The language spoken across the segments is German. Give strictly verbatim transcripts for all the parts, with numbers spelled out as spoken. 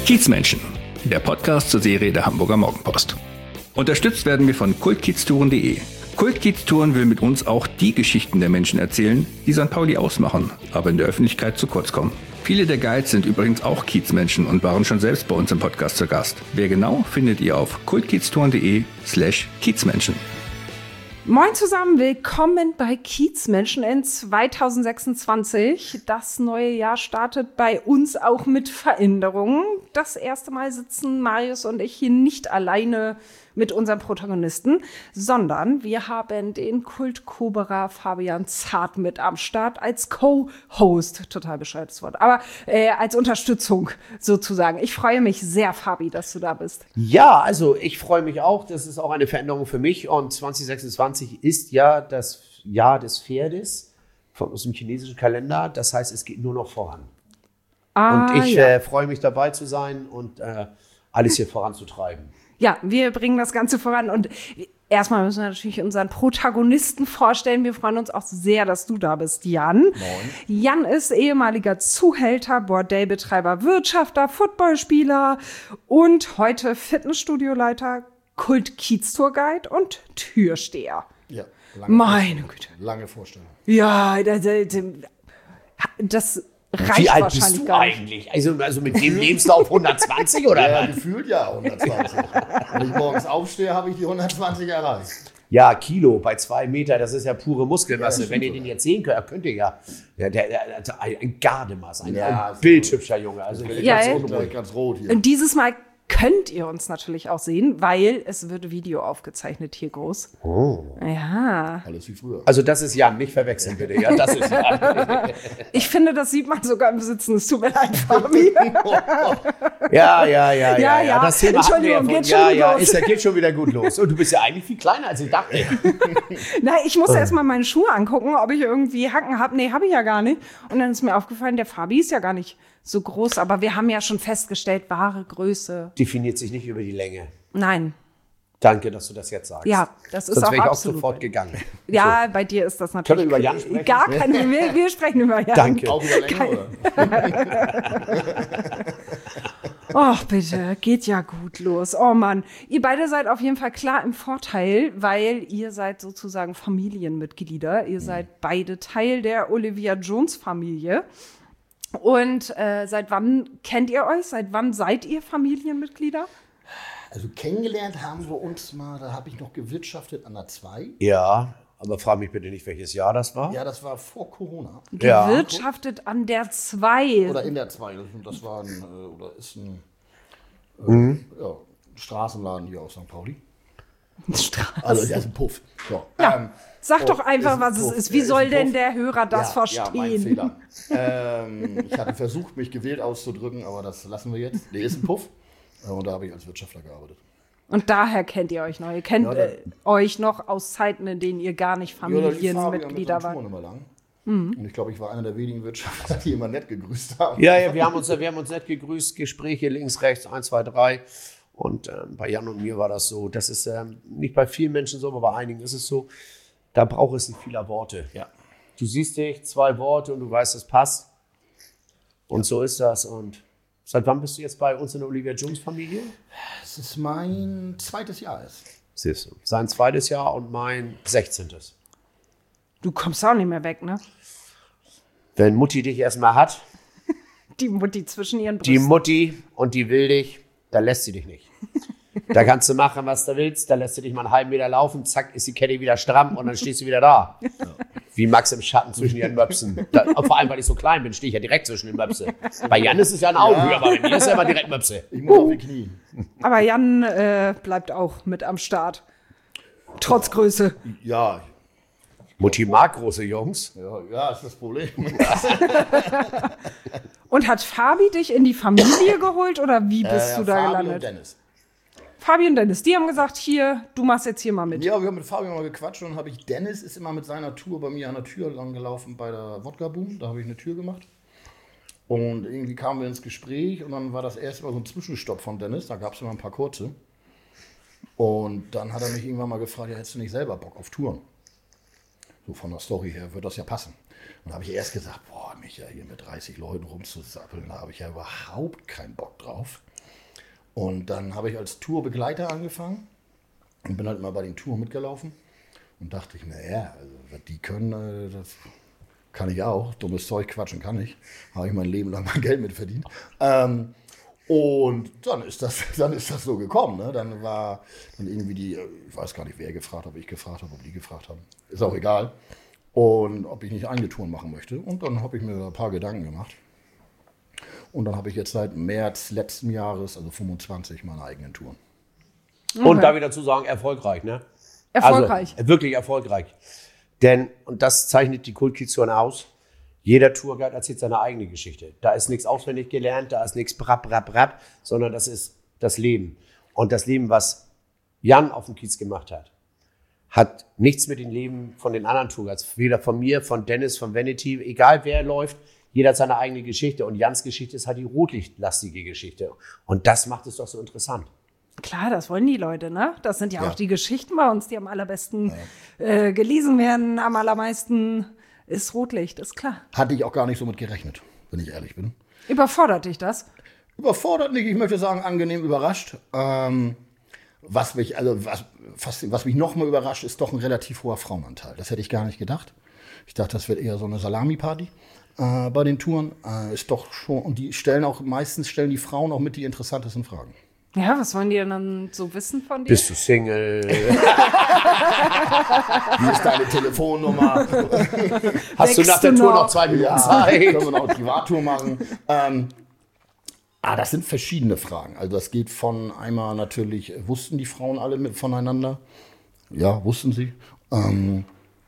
Kiezmenschen, der Podcast zur Serie der Hamburger Morgenpost. Unterstützt werden wir von kultkieztouren punkt de. Kultkieztouren will mit uns auch die Geschichten der Menschen erzählen, die Sankt Pauli ausmachen, aber in der Öffentlichkeit zu kurz kommen. Viele der Guides sind übrigens auch Kiezmenschen und waren schon selbst bei uns im Podcast zu Gast. Wer genau, findet ihr auf kultkieztouren punkt de slash Kiezmenschen. Moin zusammen, willkommen bei Kiezmenschen in zwanzig sechsundzwanzig. Das neue Jahr startet bei uns auch mit Veränderungen. Das erste Mal sitzen Marius und ich hier nicht alleine mit unserem Protagonisten, sondern wir haben den Kultkoberer Fabian Zart mit am Start als Co-Host. Total bescheuertes Wort, aber äh, als Unterstützung sozusagen. Ich freue mich sehr, Fabi, dass du da bist. Ja, also ich freue mich auch. Das ist auch eine Veränderung für mich. Und zwanzig sechsundzwanzig ist ja das Jahr des Pferdes aus dem chinesischen Kalender. Das heißt, es geht nur noch voran. Ah, und ich ja. äh, freue mich dabei zu sein und äh, alles hier voranzutreiben. Ja, wir bringen das Ganze voran und erstmal müssen wir natürlich unseren Protagonisten vorstellen. Wir freuen uns auch sehr, dass du da bist, Jan. Moin. Jan ist ehemaliger Zuhälter, Bordellbetreiber, Wirtschafter, Footballspieler und heute Fitnessstudioleiter, Kult-Kiez-Tourguide und Türsteher. Ja, lange Meine Güte. Lange Vorstellung. Ja, das, das reicht Wie alt wahrscheinlich bist du gar nicht. eigentlich? Also, also mit dem Lebenslauf hundertzwanzig oder Ja, was? gefühlt ja, hundertzwanzig. Wenn ich morgens aufstehe, habe ich die hundertzwanzig erreicht. Ja, Kilo bei zwei Meter, das ist ja pure Muskelmasse. Ja, Wenn ihr den jetzt sehen könnt, könnt ihr ja. Der, der, der, ein Gardemaß, ein, Ja, ein bildhübscher Junge. Also Ja, ganz, ja. rot, ganz rot hier. Und dieses Mal könnt ihr uns natürlich auch sehen, weil es wird Video aufgezeichnet hier groß. Oh. Ja. Alles wie früher. Also das ist Jan, nicht verwechseln bitte. Ja, das ist Jan. Ich finde, das sieht man sogar im Sitzen. Es tut mir leid, Fabi. Ja, ja, ja, ja, Ja, ja. Das Thema hatten wir ja Entschuldigung, von, geht schon ja, gut ja, los. ist, ja, geht schon wieder gut los. Und du bist ja eigentlich viel kleiner, als ich dachte. Na, ich musste erst mal meine Schuhe angucken, ob ich irgendwie Hacken habe. Nee, habe ich ja gar nicht. Und dann ist mir aufgefallen, der Fabi ist ja gar nicht so groß. Aber wir haben ja schon festgestellt, wahre Größe. Definiert sich nicht über die Länge. Nein. Danke, dass du das jetzt sagst. Ja, das ist Sonst auch wäre ich auch absolut. sofort gegangen. Ja, bei dir ist das natürlich. Können wir über Jan sprechen? Gar kein wir, wir sprechen über Jan. Danke. Auch über Länge, oder? Ach, bitte, geht ja gut los. Oh Mann, ihr beide seid auf jeden Fall klar im Vorteil, weil ihr seid sozusagen Familienmitglieder. Ihr seid beide Teil der Olivia Jones-Familie. Und äh, seit wann kennt ihr euch? Seit wann seid ihr Familienmitglieder? Also kennengelernt haben wir uns mal, da habe ich noch gewirtschaftet an der zwei. Ja, aber frag mich bitte nicht, welches Jahr das war. Ja, das war vor Corona. Ja. Gewirtschaftet an der zwei. Oder in der zwei. Das, das war ein, äh, oder ist ein äh, Mhm. ja, Straßenladen hier aus Sankt Pauli. Straße. Also der ist ein Puff. So, Ja, ähm, sag doch oh, einfach, ist ein was es Puff. ist. Wie Ja, ist soll ein denn Puff. der Hörer das ja, verstehen? Ja, mein Fehler. ähm, ich hatte versucht, mich gewählt auszudrücken, aber das lassen wir jetzt. Der ist ein Puff. Und da habe ich als Wirtschaftler gearbeitet. Und daher kennt ihr euch noch. Ihr kennt Ja, da- äh, euch noch aus Zeiten, in denen ihr gar nicht Familienmitglieder wart. Mhm. Und ich glaube, ich war einer der wenigen Wirtschaftler, die immer nett gegrüßt haben. Ja, ja, wir haben uns, wir haben uns nett gegrüßt, Gespräche links, rechts, eins, zwei, drei. Und ähm, bei Jan und mir war das so. Das ist ähm, nicht bei vielen Menschen so, aber bei einigen ist es so. Da braucht es nicht vieler Worte. Ja. Du siehst dich, zwei Worte und du weißt, es passt. Und so ist das. Und seit wann bist du jetzt bei uns in der Olivia Jones Familie? Das ist mein zweites Jahr. Ist. Siehst du. Sein zweites Jahr und mein sechzehntes. Du kommst auch nicht mehr weg, ne? Wenn Mutti dich erstmal hat, Die Mutti zwischen ihren die Brüsten. Mutti und die will dich, da lässt sie dich nicht. Da kannst du machen, was du willst, da lässt du dich mal einen halben Meter laufen, zack, ist die Kette wieder stramm und dann stehst du wieder da. Ja. Wie Max im Schatten zwischen ihren Möpsen. Da, vor allem, weil ich so klein bin, stehe ich ja direkt zwischen den Möpse. Bei Jan ist es ja ein Augenhöhe, aber bei mir ist es ja immer direkt Möpse. Ich muss auf die Knie. Aber Jan äh, bleibt auch mit am Start. Trotz Größe. Ja, Mutti mag große Jungs. ja, ja, ist das Problem. Und hat Fabi dich in die Familie geholt oder wie bist Äh, du da Fabi gelandet? und Dennis. Fabi und Dennis, die haben gesagt, hier, du machst jetzt hier mal mit. Ja, wir haben mit Fabian mal gequatscht und dann habe ich, Dennis ist immer mit seiner Tour bei mir an der Tür lang gelaufen bei der Wodka Boom, da habe ich eine Tür gemacht. Und irgendwie kamen wir ins Gespräch und dann war das erste Mal so ein Zwischenstopp von Dennis, da gab es immer ein paar kurze. Und dann hat er mich irgendwann mal gefragt, ja, hättest du nicht selber Bock auf Touren? So von der Story her wird das ja passen. Und da habe ich erst gesagt, boah, mich ja hier mit dreißig Leuten rumzusappeln, da habe ich ja überhaupt keinen Bock drauf. Und dann habe ich als Tourbegleiter angefangen und bin halt immer bei den Touren mitgelaufen. Und dachte ich, naja, also, was die können, das kann ich auch. Dummes Zeug quatschen kann ich. Habe ich mein Leben lang mein Geld mit verdient. Ähm, und dann ist das, dann ist das so gekommen. Ne? Dann war dann irgendwie die, ich weiß gar nicht, wer gefragt hat, ob ich gefragt habe, ob die gefragt haben. Ist auch egal. Und ob ich nicht eigene Touren machen möchte. Und dann habe ich mir ein paar Gedanken gemacht. Und dann habe ich jetzt seit März letzten Jahres, also fünfundzwanzig, meine eigenen Touren. Okay. Und da wieder zu sagen, erfolgreich, ne? Erfolgreich. Also, wirklich erfolgreich. Denn, und das zeichnet die Kultkitz-Touren aus, jeder Tourguide erzählt seine eigene Geschichte. Da ist nichts auswendig gelernt, da ist nichts brab, brab, brab, sondern das ist das Leben. Und das Leben, was Jan auf dem Kiez gemacht hat, hat nichts mit dem Leben von den anderen Tourguides, weder von mir, von Dennis, von Vanity, egal wer läuft, jeder hat seine eigene Geschichte. Und Jans Geschichte ist halt die rotlichtlastige Geschichte. Und das macht es doch so interessant. Klar, das wollen die Leute, ne? Das sind ja, Ja. auch die Geschichten bei uns, die am allerbesten ja. äh, gelesen werden, am allermeisten ist Rotlicht, ist klar. Hatte ich auch gar nicht so mit gerechnet, wenn ich ehrlich bin. Überfordert dich das? Überfordert nicht, ich möchte sagen, angenehm überrascht. Ähm, was mich, also was, fast, was mich noch mal überrascht, ist doch ein relativ hoher Frauenanteil. Das hätte ich gar nicht gedacht. Ich dachte, das wird eher so eine Salami-Party äh, bei den Touren. Äh, ist doch schon, und die stellen auch, meistens stellen die Frauen auch mit die interessantesten Fragen. Ja, was wollen die denn dann so wissen von dir? Bist du Single? Wie ist deine Telefonnummer? Hast du nach der du Tour noch? noch zwei Minuten Ja, Zeit? können wir noch eine Privattour machen. Ähm, ah, das sind verschiedene Fragen. Also das geht von einmal natürlich, wussten die Frauen alle mit voneinander? Ja, wussten sie. Ähm,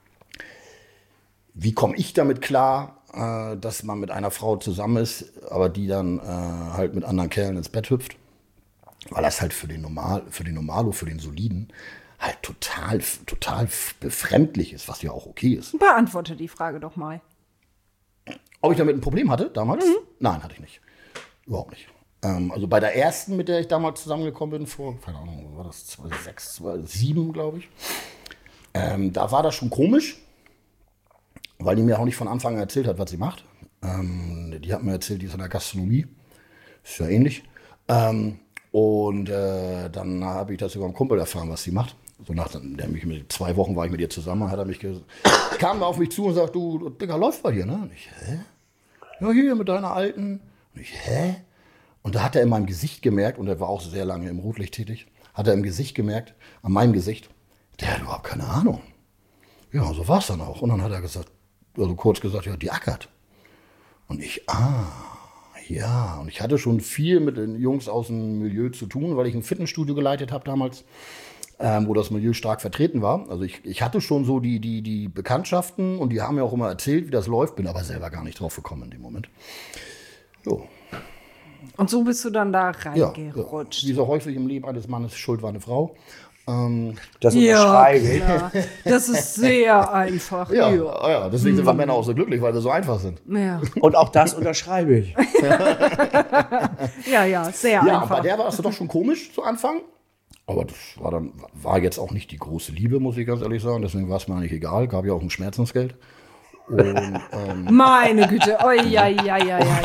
wie komme ich damit klar, äh, dass man mit einer Frau zusammen ist, aber die dann äh, halt mit anderen Kerlen ins Bett hüpft? Weil das halt für den Normal, für den Normalo, für den Soliden halt total, total befremdlich ist, was ja auch okay ist. Beantworte die Frage doch mal. Ob ich damit ein Problem hatte damals? Mhm. Nein, hatte ich nicht. Überhaupt nicht. Ähm, also bei der ersten, mit der ich damals zusammengekommen bin, vor, keine Ahnung, war das zweitausendsechs, zweitausendsieben, glaube ich. Ähm, da war das schon komisch, weil die mir auch nicht von Anfang an erzählt hat, was sie macht. Ähm, die hat mir erzählt, die ist in der Gastronomie. Ist ja ähnlich. Ähm, Und äh, dann habe ich das über einen Kumpel erfahren, was sie macht. So nach der mich mit zwei Wochen war ich mit ihr zusammen, hat er mich ges- kam auf mich zu und sagt, du, Digga, läuft bei dir, ne? Und ich, hä? Ja, hier mit deiner alten. Und ich, hä? Und da hat er in meinem Gesicht gemerkt, und er war auch sehr lange im Rotlicht tätig, hat er im Gesicht gemerkt, an meinem Gesicht, der hat überhaupt keine Ahnung. Ja, so war es dann auch. Und dann hat er gesagt, also kurz gesagt, ja, die ackert. Und ich, ah. Ja, und ich hatte schon viel mit den Jungs aus dem Milieu zu tun, weil ich ein Fitnessstudio geleitet habe damals, ähm, wo das Milieu stark vertreten war. Also ich, ich hatte schon so die, die, die Bekanntschaften und die haben mir auch immer erzählt, wie das läuft, bin aber selber gar nicht drauf gekommen in dem Moment. So. Und so bist du dann da Ja, reingerutscht. ja. Wie so häufig im Leben eines Mannes, Schuld war eine Frau. Ähm, Das Ja, unterschreibe ich. klar. Das ist sehr einfach. ja, Ja. ja, deswegen sind wir Männer auch so glücklich, weil wir so einfach sind. Ja, Und auch das unterschreibe ich. ja, ja sehr Ja, und bei einfach. der war das doch schon komisch zu Anfang. Aber das war dann war jetzt auch nicht die große Liebe, muss ich ganz ehrlich sagen. Deswegen war es mir eigentlich egal. Gab ja auch ein Schmerzensgeld. Und, ähm, Meine Güte. Oi, ja, ja, ja, ja.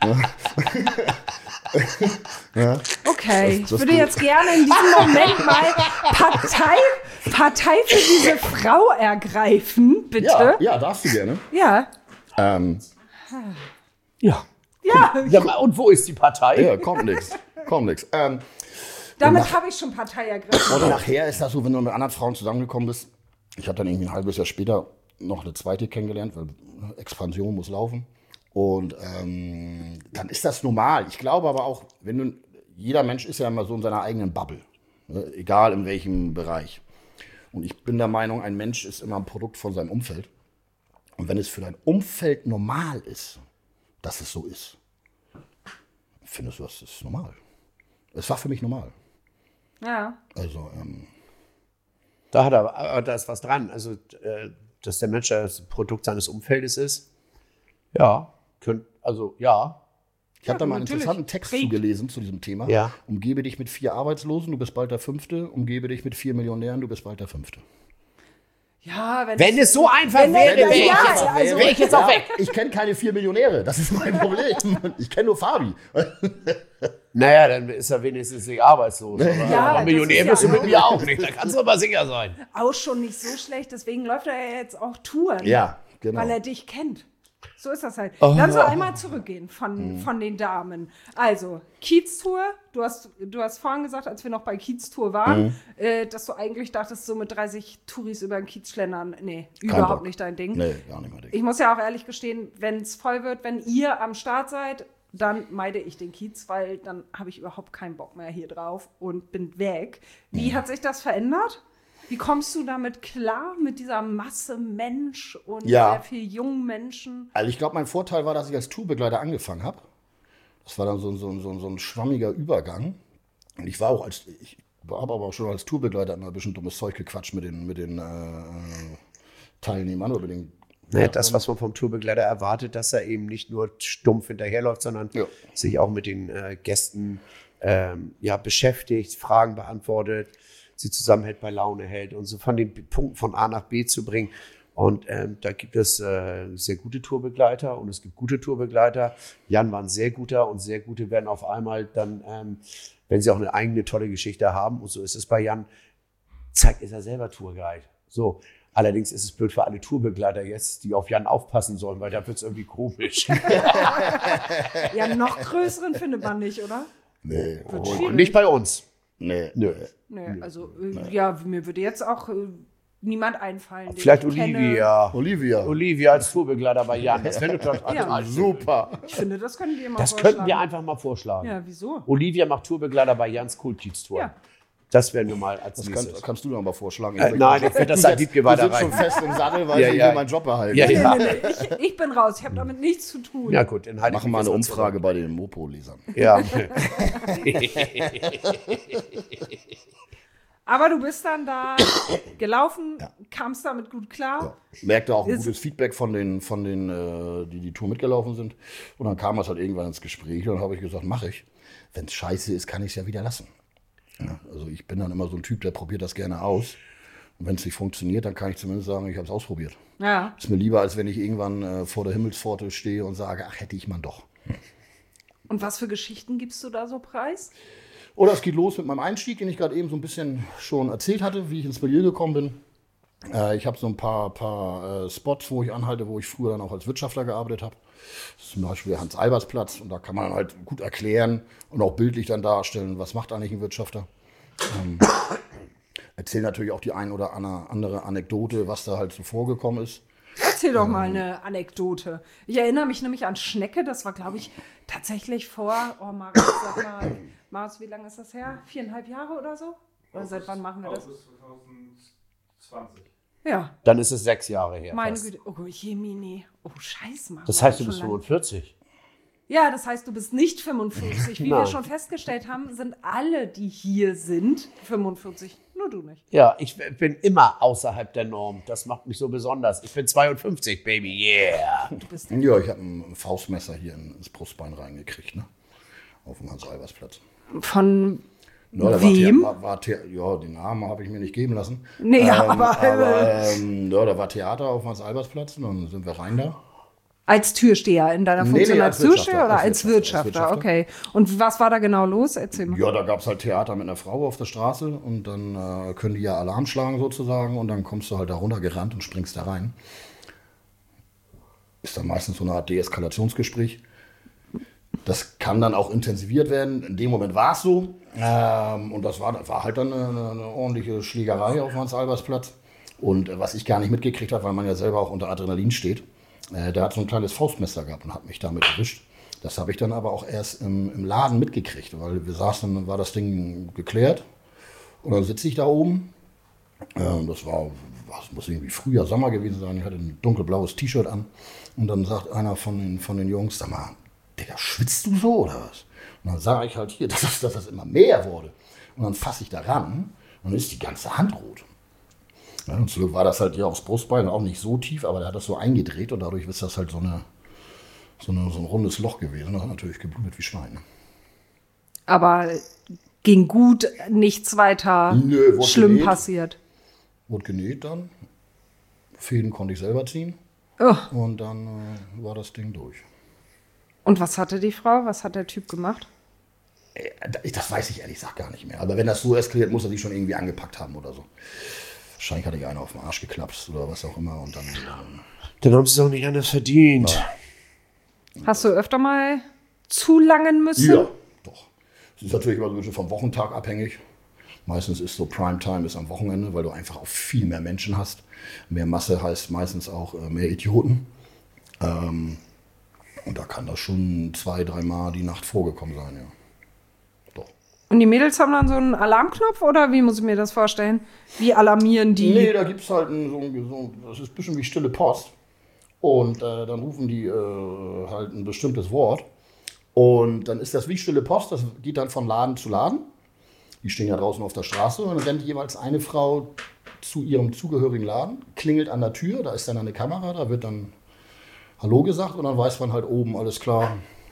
ja. Okay, Das- das ich würde du- jetzt gerne in diesem Moment mal Partei, Partei für diese Frau ergreifen, bitte. Ja, ja, darfst du gerne. Ja. Ähm, Ja. Ja, Ja, und wo ist die Partei? ja, kommt nix. Kommt nix. Ähm, damit habe ich schon Partei ergriffen. und nachher ist das so, wenn du mit anderen Frauen zusammengekommen bist. Ich habe dann irgendwie ein halbes Jahr später noch eine zweite kennengelernt, weil Expansion muss laufen. Und ähm, dann ist das normal. Ich glaube aber auch, wenn du, jeder Mensch ist ja immer so in seiner eigenen Bubble, ne? Egal in welchem Bereich. Und ich bin der Meinung, ein Mensch ist immer ein Produkt von seinem Umfeld. Und wenn es für dein Umfeld normal ist, dass es so ist, findest du, das ist normal. Es war für mich normal. Ja. Also, ähm, Da hat er, aber da ist was dran. Also, äh, dass der Mensch das Produkt seines Umfeldes ist. Ja, könnt, also ja. ich habe da mal einen natürlich. interessanten Text Krieg. zugelesen zu diesem Thema. Ja. Umgebe dich mit vier Arbeitslosen, du bist bald der Fünfte. Umgebe dich mit vier Millionären, du bist bald der Fünfte. Ja, wenn, Wenn es so einfach wenn wäre, der- wäre ich, ja, jetzt- also- wäre ich jetzt auch weg. Ich kenne keine vier Millionäre, das ist mein Problem. Ich kenne nur Fabi. Naja, dann ist er wenigstens nicht arbeitslos. Aber, Ja, aber das Millionär ist bist ja du mit auch- mir auch nicht. Da kannst du aber sicher sein. auch schon nicht so schlecht, deswegen läuft er ja jetzt auch Touren. Ja, genau. Weil er dich kennt. So ist das halt. Oh. Lass uns einmal zurückgehen von, Mhm. von den Damen. Also, Kiez-Tour. Du hast, du hast vorhin gesagt, als wir noch bei Kiez-Tour waren, Mhm. äh, dass du eigentlich dachtest, so mit dreißig Touris über den Kiez schlendern. Nee, Kein überhaupt Bock. nicht dein Ding. Nee, gar nicht mal Ding. Ich muss ja auch ehrlich gestehen, wenn es voll wird, wenn ihr am Start seid, dann meide ich den Kiez, weil dann habe ich überhaupt keinen Bock mehr hier drauf und bin weg. Wie hat sich das verändert? Wie kommst du damit klar, mit dieser Masse Mensch und Ja. sehr viel jungen Menschen? Also ich glaube, mein Vorteil war, dass ich als Tourbegleiter angefangen habe. Das war dann so, so, so, so ein schwammiger Übergang. Und ich war auch als, ich habe aber auch schon als Tourbegleiter immer ein bisschen dummes Zeug gequatscht mit den, mit den äh, Teilnehmern oder mit den Naja, das, was man vom Tourbegleiter erwartet, dass er eben nicht nur stumpf hinterherläuft, sondern Ja. sich auch mit den äh, Gästen ähm, ja, beschäftigt, Fragen beantwortet, sie zusammenhält, bei Laune hält und so von den Punkten von A nach B zu bringen. Und ähm, da gibt es äh, sehr gute Tourbegleiter und es gibt gute Tourbegleiter. Jan war ein sehr guter und sehr gute werden auf einmal dann, ähm, wenn sie auch eine eigene tolle Geschichte haben, und so ist es bei Jan, zeigt ist er selber Tourguide. So. Allerdings ist es blöd für alle Tourbegleiter jetzt, die auf Jan aufpassen sollen, weil da wird es irgendwie komisch. Ja, noch größeren findet man nicht, oder? Nee, Wird Und schwierig. nicht bei uns. nee. Nö. Nee, also, äh, ja, mir würde jetzt auch äh, niemand einfallen. den Vielleicht ich kenne. Olivia. Olivia. Olivia als Tourbegleiter bei Jan. Das wäre total Ja. Super. Ich finde, das können wir mal Das vorschlagen. könnten wir einfach mal vorschlagen. Ja, wieso? Olivia macht Tourbegleiter bei Jans Coolkiez-Tour. Ja. Das werden wir mal als Das nächstes. kannst, kannst du doch mal vorschlagen. Äh, nein, ich finde, das sagt Wiebke Du weiter sitzt rein. schon fest im Sattel, weil Ja, ich ja. will meinen Job behalten. Ja, ja. Nee, nee, nee, ich, ich bin raus. Ich habe damit nichts zu tun. Ja gut, dann halt Machen wir eine Umfrage bei den Mopo-Lesern. Ja. Aber du bist dann da gelaufen, kamst damit gut klar. Merkte auch ein Ist- gutes Feedback von den, von den äh, die die Tour mitgelaufen sind. Und dann kam es halt irgendwann ins Gespräch und dann habe ich gesagt, mache ich. Wenn es scheiße ist, kann ich es ja wieder lassen. Ja, also ich bin dann immer so ein Typ, der probiert das gerne aus. Und wenn es nicht funktioniert, dann kann ich zumindest sagen, ich habe es ausprobiert. Ja. Ist mir lieber, als wenn ich irgendwann äh, vor der Himmelspforte stehe und sage, ach, hätte ich mal doch. Und was für Geschichten gibst du da so preis? Oder es geht los mit meinem Einstieg, den ich gerade eben so ein bisschen schon erzählt hatte, wie ich ins Milieu gekommen bin. Äh, ich habe so ein paar, paar äh, Spots, wo ich anhalte, wo ich früher dann auch als Wirtschafter gearbeitet habe. Das ist zum Beispiel der Hans-Albers-Platz und da kann man halt gut erklären und auch bildlich dann darstellen, was macht eigentlich ein Wirtschafter. Ähm, erzähle natürlich auch die ein oder andere Anekdote, was da halt so vorgekommen ist. Erzähl doch mal eine Anekdote. Ich erinnere mich nämlich an Schnecke, das war, glaube ich, tatsächlich vor, oh Marius, sag mal, Marius, wie lange ist das her? Viereinhalb Jahre oder so? Oder seit wann machen wir das? August zwanzig. Ja, Dann ist es sechs Jahre her. meine fast. Güte. Oh, Jemini. Oh, scheiße, Marius. Das heißt, du schon bist lange. fünfundvierzig. Ja, das heißt, du bist nicht fünfundvierzig. Wie wir Nein. schon festgestellt haben, sind alle, die hier sind, fünfundvierzig. Nur du nicht. Ja, ich bin immer außerhalb der Norm. Das macht mich so besonders. Ich bin zweiundfünfzig, Baby, yeah. Du bist Ja, ich habe ein Faustmesser hier ins Brustbein reingekriegt, ne? Auf dem Hans-Albers-Platz. von Ja, da wem? War, The- war, The- ja, den Namen habe ich mir nicht geben lassen. Nee, ähm, aber- aber ähm, ja, da war Theater auf dem Hans-Albers-Platz und dann sind wir rein da. Als Türsteher in deiner Nee, Funktion nee, als als Türsteher Wirtschafter, oder als als Wirtschafter, Wirtschafter? als Okay. Und was war da genau los? Erzähl mal. Ja, da gab es halt Theater mit einer Frau auf der Straße und dann äh, können die ja Alarm schlagen sozusagen und dann kommst du halt da runtergerannt und springst da rein. Ist dann meistens so eine Art Deeskalationsgespräch. Das kann dann auch intensiviert werden. In dem Moment war es so. Ähm, und das war, war halt dann eine, eine ordentliche Schlägerei auf dem Hans-Albers-Platz. Und äh, was ich gar nicht mitgekriegt habe, weil man ja selber auch unter Adrenalin steht, äh, der hat so ein kleines Faustmesser gehabt und hat mich damit erwischt. Das habe ich dann aber auch erst im, im Laden mitgekriegt, weil wir saßen, dann war das Ding geklärt. Und dann sitze ich da oben. Ähm, das war, was muss irgendwie Frühjahr, Sommer gewesen sein. Ich hatte ein dunkelblaues T-Shirt an. Und dann sagt einer von den, von den Jungs, sag mal, Digga, schwitzt du so oder was? Und dann sage ich halt hier, dass das, dass das immer mehr wurde. Und dann fasse ich da ran und dann ist die ganze Hand rot. Ja, und zum Glück war das halt hier aufs Brustbein, auch nicht so tief, aber der hat das so eingedreht und dadurch ist das halt so, eine, so, eine, so ein rundes Loch gewesen. Das hat natürlich geblutet wie Schwein. Aber ging gut, nichts weiter Nö, wurde schlimm genäht. passiert. Wurde genäht dann. Fäden konnte ich selber ziehen. Oh. Und dann äh, war das Ding durch. Und was hatte die Frau? Was hat der Typ gemacht? Äh, Das weiß ich ehrlich gesagt gar nicht mehr. Aber wenn das so eskaliert, muss er sich schon irgendwie angepackt haben oder so. Wahrscheinlich hatte ich einen auf den Arsch geklapst oder was auch immer. Und dann, ähm, Dann haben sie es auch nicht anders verdient. Ja. Hast du öfter mal zulangen müssen? Ja, doch. Es ist natürlich immer so ein bisschen vom Wochentag abhängig. Meistens ist so Primetime ist am Wochenende, weil du einfach auch viel mehr Menschen hast. Mehr Masse heißt meistens auch äh, mehr Idioten. Ähm, und da kann das schon zwei, dreimal die Nacht vorgekommen sein, ja. Doch. Und die Mädels haben dann so einen Alarmknopf oder wie muss ich mir das vorstellen? Wie alarmieren die? Nee, da gibt es halt ein, so, ein, so das ist ein bisschen wie stille Post. Und äh, dann rufen die äh, halt ein bestimmtes Wort. Und dann ist das wie stille Post, das geht dann von Laden zu Laden. Die stehen ja draußen auf der Straße und dann rennt jeweils eine Frau zu ihrem zugehörigen Laden, klingelt an der Tür, da ist dann eine Kamera, da wird dann Hallo gesagt und dann weiß man halt oben, alles klar.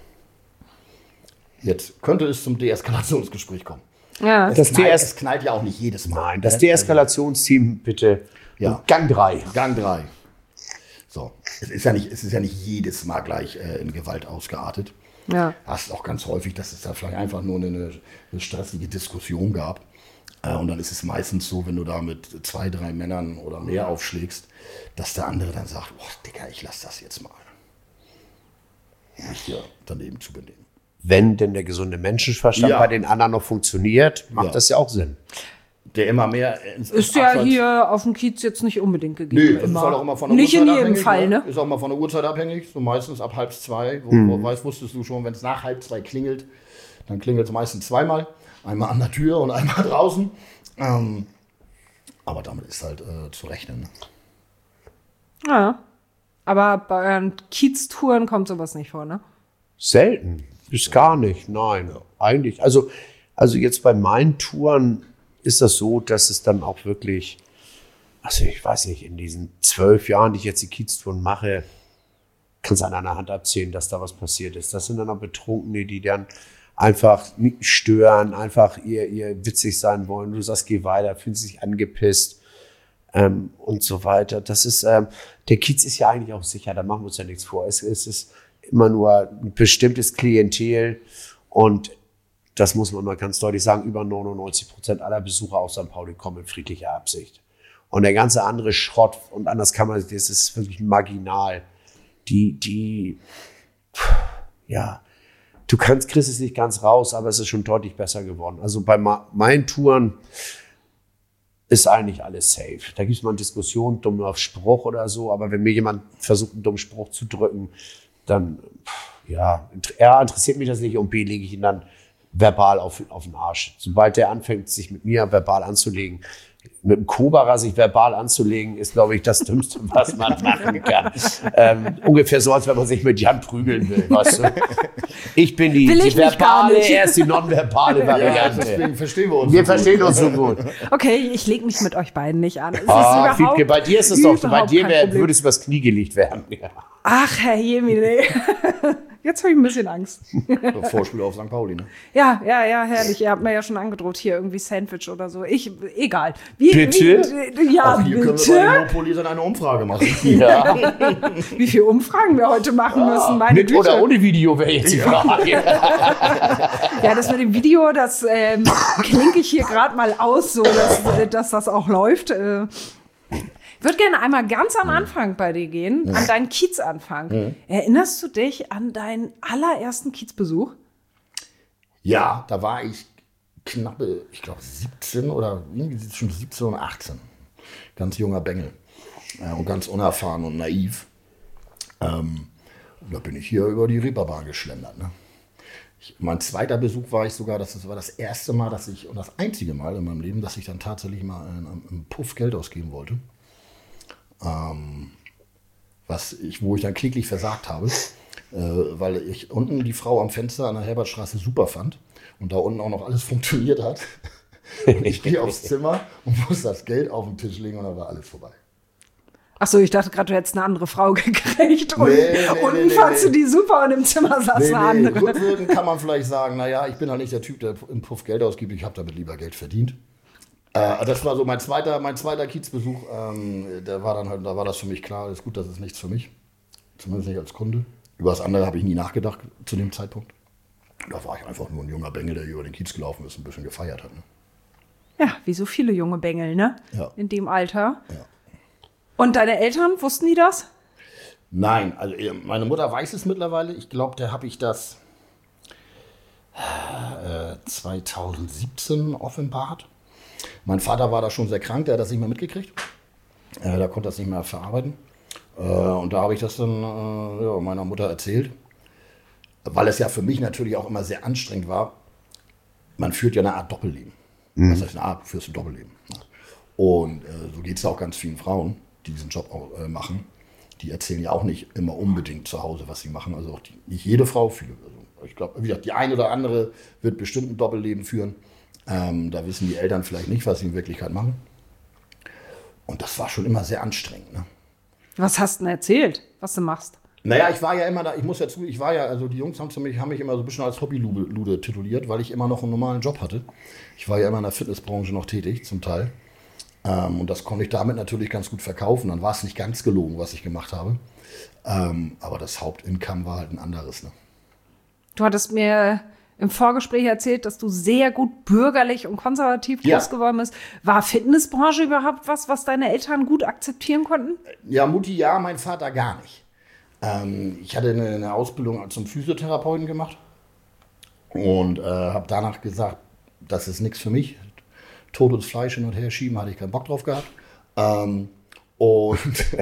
Jetzt könnte es zum Deeskalationsgespräch kommen. Ja. Es, Das knallt, Dees- es knallt ja auch nicht jedes Mal. Nein, das ne? Deeskalationsteam bitte. Ja. Und Gang drei. Gang drei. So, es ist ja nicht, es ist ja nicht jedes Mal gleich äh, in Gewalt ausgeartet. Ja. Das ist auch ganz häufig, dass es da vielleicht einfach nur eine, eine stressige Diskussion gab. Äh, und dann ist es meistens so, wenn du da mit zwei, drei Männern oder mehr aufschlägst, dass der andere dann sagt, oh, Digga, ich lass das jetzt mal. Um mich hier daneben zu benehmen. Wenn denn der gesunde Menschenverstand Ja. bei den anderen noch funktioniert, macht Ja. das ja auch Sinn. Der immer mehr ins Ist ja Abseits- hier auf dem Kiez jetzt nicht unbedingt gegeben. Nee, das ist immer. halt auch immer von der Nicht in Uhrzeit jedem abhängig, Fall, ne? Ist auch mal von der Uhrzeit abhängig. So meistens ab halb zwei. Wo, Mhm. wo, weißt, wusstest du schon, wenn es nach halb zwei klingelt, dann klingelt es meistens zweimal. Einmal an der Tür und einmal draußen. Ähm, aber damit ist halt äh, zu rechnen. Ne? Ja. Aber bei euren Kiez-Touren kommt sowas nicht vor, ne? Selten. Bis gar nicht. Nein. Eigentlich. Also, also jetzt bei meinen Touren ist das so, dass es dann auch wirklich, also ich weiß nicht, in diesen zwölf Jahren, die ich jetzt die Kiez-Touren mache, kannst du an einer Hand abzählen, dass da was passiert ist. Das sind dann auch Betrunkene, die dann einfach nicht stören, einfach ihr, ihr witzig sein wollen. Du sagst, geh weiter, fühlen sich angepisst ähm, und so weiter. Das ist, ähm, der Kiez ist ja eigentlich auch sicher, da machen wir uns ja nichts vor. Es, es ist immer nur ein bestimmtes Klientel und das muss man mal ganz deutlich sagen, über neunundneunzig Prozent aller Besucher aus Sankt Pauli kommen in friedlicher Absicht. Und der ganze andere Schrott, und anders kann man, das ist wirklich marginal. Die, die, ja, du kannst, kriegst es nicht ganz raus, aber es ist schon deutlich besser geworden. Also bei ma- meinen Touren ist eigentlich alles safe. Da gibt es mal eine Diskussion, dummer Spruch oder so, aber wenn mir jemand versucht, einen dummen Spruch zu drücken, dann, ja, A, interessiert mich das nicht und B, lege ich ihn dann verbal auf, auf den Arsch. Sobald der anfängt, sich mit mir verbal anzulegen, mit dem Kobara sich verbal anzulegen, ist, glaube ich, das Dümmste, was man machen kann. ähm, ungefähr so, als wenn man sich mit Jan prügeln will, weißt du? Ich bin die, Will die ich mich gar verbale, nicht. er ist die nonverbale Ja, Variante. deswegen verstehen wir uns. Wir so gut. verstehen uns so gut. Okay, ich lege mich mit euch beiden nicht an. Es ist Ah, überhaupt, Fiedke, bei dir ist es doch, bei überhaupt dir kein wär, Problem. würde es übers Knie gelegt werden. Ja. Ach, Herr Jemine. Jetzt habe ich ein bisschen Angst. Vorspiel auf Sankt Pauli, ne? Ja, ja, ja, herrlich. Ihr habt mir ja schon angedroht, hier irgendwie Sandwich oder so. Ich, egal. Wie, Bitte? Wie, ja, Auch hier können wir bitte. bei Monopoly dann eine Umfrage machen. Ja. Wie viele Umfragen wir heute machen müssen, meine Mit Güte. oder ohne Video wäre jetzt die Frage. Ja, das mit dem Video, das ähm, klinke ich hier gerade mal aus, so dass, äh, dass das auch läuft. Äh, ich würde gerne einmal ganz am Anfang bei dir gehen, an deinen Kiezanfang. Erinnerst du dich an deinen allerersten Kiezbesuch? Ja, da war ich knappe, ich glaube siebzehn oder irgendwie schon siebzehn oder achtzehn. Ganz junger Bengel. Ja, und ganz unerfahren und naiv. Ähm, da bin ich hier über die Reeperbahn geschlendert. Ne? Ich, mein zweiter Besuch war ich sogar, das war das erste Mal, dass ich, und das einzige Mal in meinem Leben, dass ich dann tatsächlich mal einen, einen Puff Geld ausgeben wollte. Ähm, was ich, wo ich dann kläglich versagt habe, äh, weil ich unten die Frau am Fenster an der Herbertstraße super fand und da unten auch noch alles funktioniert hat. Und ich gehe aufs Zimmer und muss das Geld auf den Tisch legen und dann war alles vorbei. Ach so, ich dachte gerade, du hättest eine andere Frau gekriegt und Nee, nee, unten nee, fandst nee. du die super und im Zimmer saß Nee, eine nee, andere. rückwirkend kann man vielleicht sagen, naja, ich bin halt nicht der Typ, der im Puff Geld ausgibt, ich habe damit lieber Geld verdient. Äh, das war so mein zweiter, mein zweiter Kiezbesuch. Ähm, da war dann halt, da war das für mich klar, ist gut, das ist nichts für mich. Zumindest nicht als Kunde. Über das andere habe ich nie nachgedacht zu dem Zeitpunkt. Da war ich einfach nur ein junger Bengel, der über den Kiez gelaufen ist und ein bisschen gefeiert hat. Ne? Ja, wie so viele junge Bengel, ne? Ja. In dem Alter. Ja. Und deine Eltern, wussten die das? Nein, also meine Mutter weiß es mittlerweile. Ich glaube, da habe ich das äh, zweitausendsiebzehn offenbart. Mein Vater war da schon sehr krank, der hat das nicht mehr mitgekriegt. Äh, der konnte das nicht mehr verarbeiten. Äh, und da habe ich das dann äh, ja, meiner Mutter erzählt. Weil es ja für mich natürlich auch immer sehr anstrengend war. Man führt ja eine Art Doppelleben. Mhm. Das heißt, eine Art, du führst ein Doppelleben. Und äh, so geht es auch ganz vielen Frauen, die diesen Job auch äh, machen. Die erzählen ja auch nicht immer unbedingt zu Hause, was sie machen. Also auch die, nicht jede Frau, viele. Also ich glaube, wie gesagt, die eine oder andere wird bestimmt ein Doppelleben führen. Ähm, da wissen die Eltern vielleicht nicht, was sie in Wirklichkeit machen. Und das war schon immer sehr anstrengend. Ne? Was hast du denn erzählt, was du machst? Naja, ich war ja immer da, ich muss ja zu, ich war ja, also die Jungs haben, zu mich, haben mich immer so ein bisschen als Hobbylude tituliert, weil ich immer noch einen normalen Job hatte. Ich war ja immer in der Fitnessbranche noch tätig, zum Teil. Ähm, und das konnte ich damit natürlich ganz gut verkaufen. Dann war es nicht ganz gelogen, was ich gemacht habe. Ähm, aber das Hauptincome war halt ein anderes. Ne? Du hattest mir im Vorgespräch erzählt, dass du sehr gut bürgerlich und konservativ Ja. groß geworden bist. War Fitnessbranche überhaupt was, was deine Eltern gut akzeptieren konnten? Ja, Mutti ja, mein Vater gar nicht. Ähm, ich hatte eine, eine Ausbildung zum Physiotherapeuten gemacht und äh, habe danach gesagt, das ist nichts für mich. Totes Fleisch hin und her schieben, hatte ich keinen Bock drauf gehabt. Ähm, und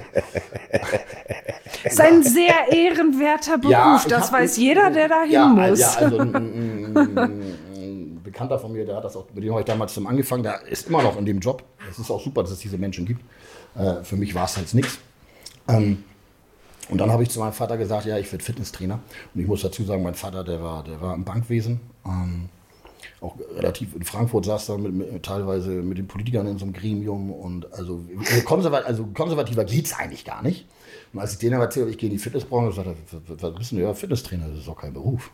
Das ist ein sehr ehrenwerter Beruf, Ja, ich das hab- weiß jeder, der dahin ja, muss. Ja, also ein, ein, ein, ein Bekannter von mir, der hat das auch, mit dem habe ich damals zum angefangen, der ist immer noch in dem Job. Es ist auch super, dass es diese Menschen gibt. Äh, für mich war es halt nichts. Ähm, und dann habe ich zu meinem Vater gesagt, ja, ich werde Fitnesstrainer. Und ich muss dazu sagen, mein Vater, der war, der war im Bankwesen. Ähm, auch relativ in Frankfurt saß da mit, mit, teilweise mit den Politikern in so einem Gremium. Und also, konservat, also konservativer geht es eigentlich gar nicht. Und als ich denen aber erzählt habe, ich gehe in die Fitnessbranche, sagte er, was bist du? Ja, Fitnesstrainer, das ist doch kein Beruf.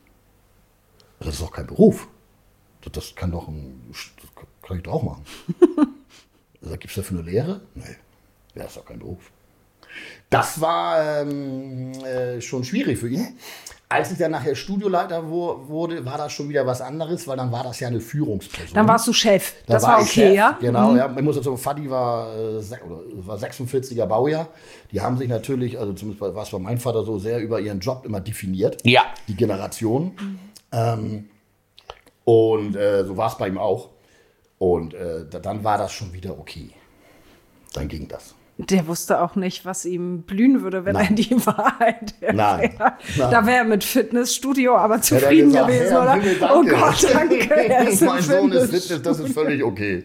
Das ist doch kein Beruf. Das, das kann doch ein, das kann ich doch auch machen. Also, gibt es dafür eine Lehre? Nee, ja, ist doch kein Beruf. Das war ähm, äh, schon schwierig für ihn. Als ich dann nachher Studioleiter wo, wurde, war das schon wieder was anderes, weil dann war das ja eine Führungsperson. Dann warst du Chef. Da Das war war ich okay, Chef, ja? Genau, Mhm. ja. Ich muss dazu sagen, Fadi war, äh, sech- oder, war sechsundvierziger Baujahr. Die haben sich natürlich, also zumindest war es bei meinem Vater so, sehr über ihren Job immer definiert. Ja. Die Generation. Ähm, und äh, so war es bei ihm auch. Und äh, da, dann war das schon wieder okay. Dann ging das. Der wusste auch nicht, was ihm blühen würde, wenn Nein. er die Wahrheit erfährt. Nein. Nein. Da wäre er mit Fitnessstudio aber Hätte er zufrieden gesagt, gewesen, Herr oder? Himmel, Oh danke. Gott, danke. Er ist im mein Sohn ist Fitness- Fitness, das ist völlig okay.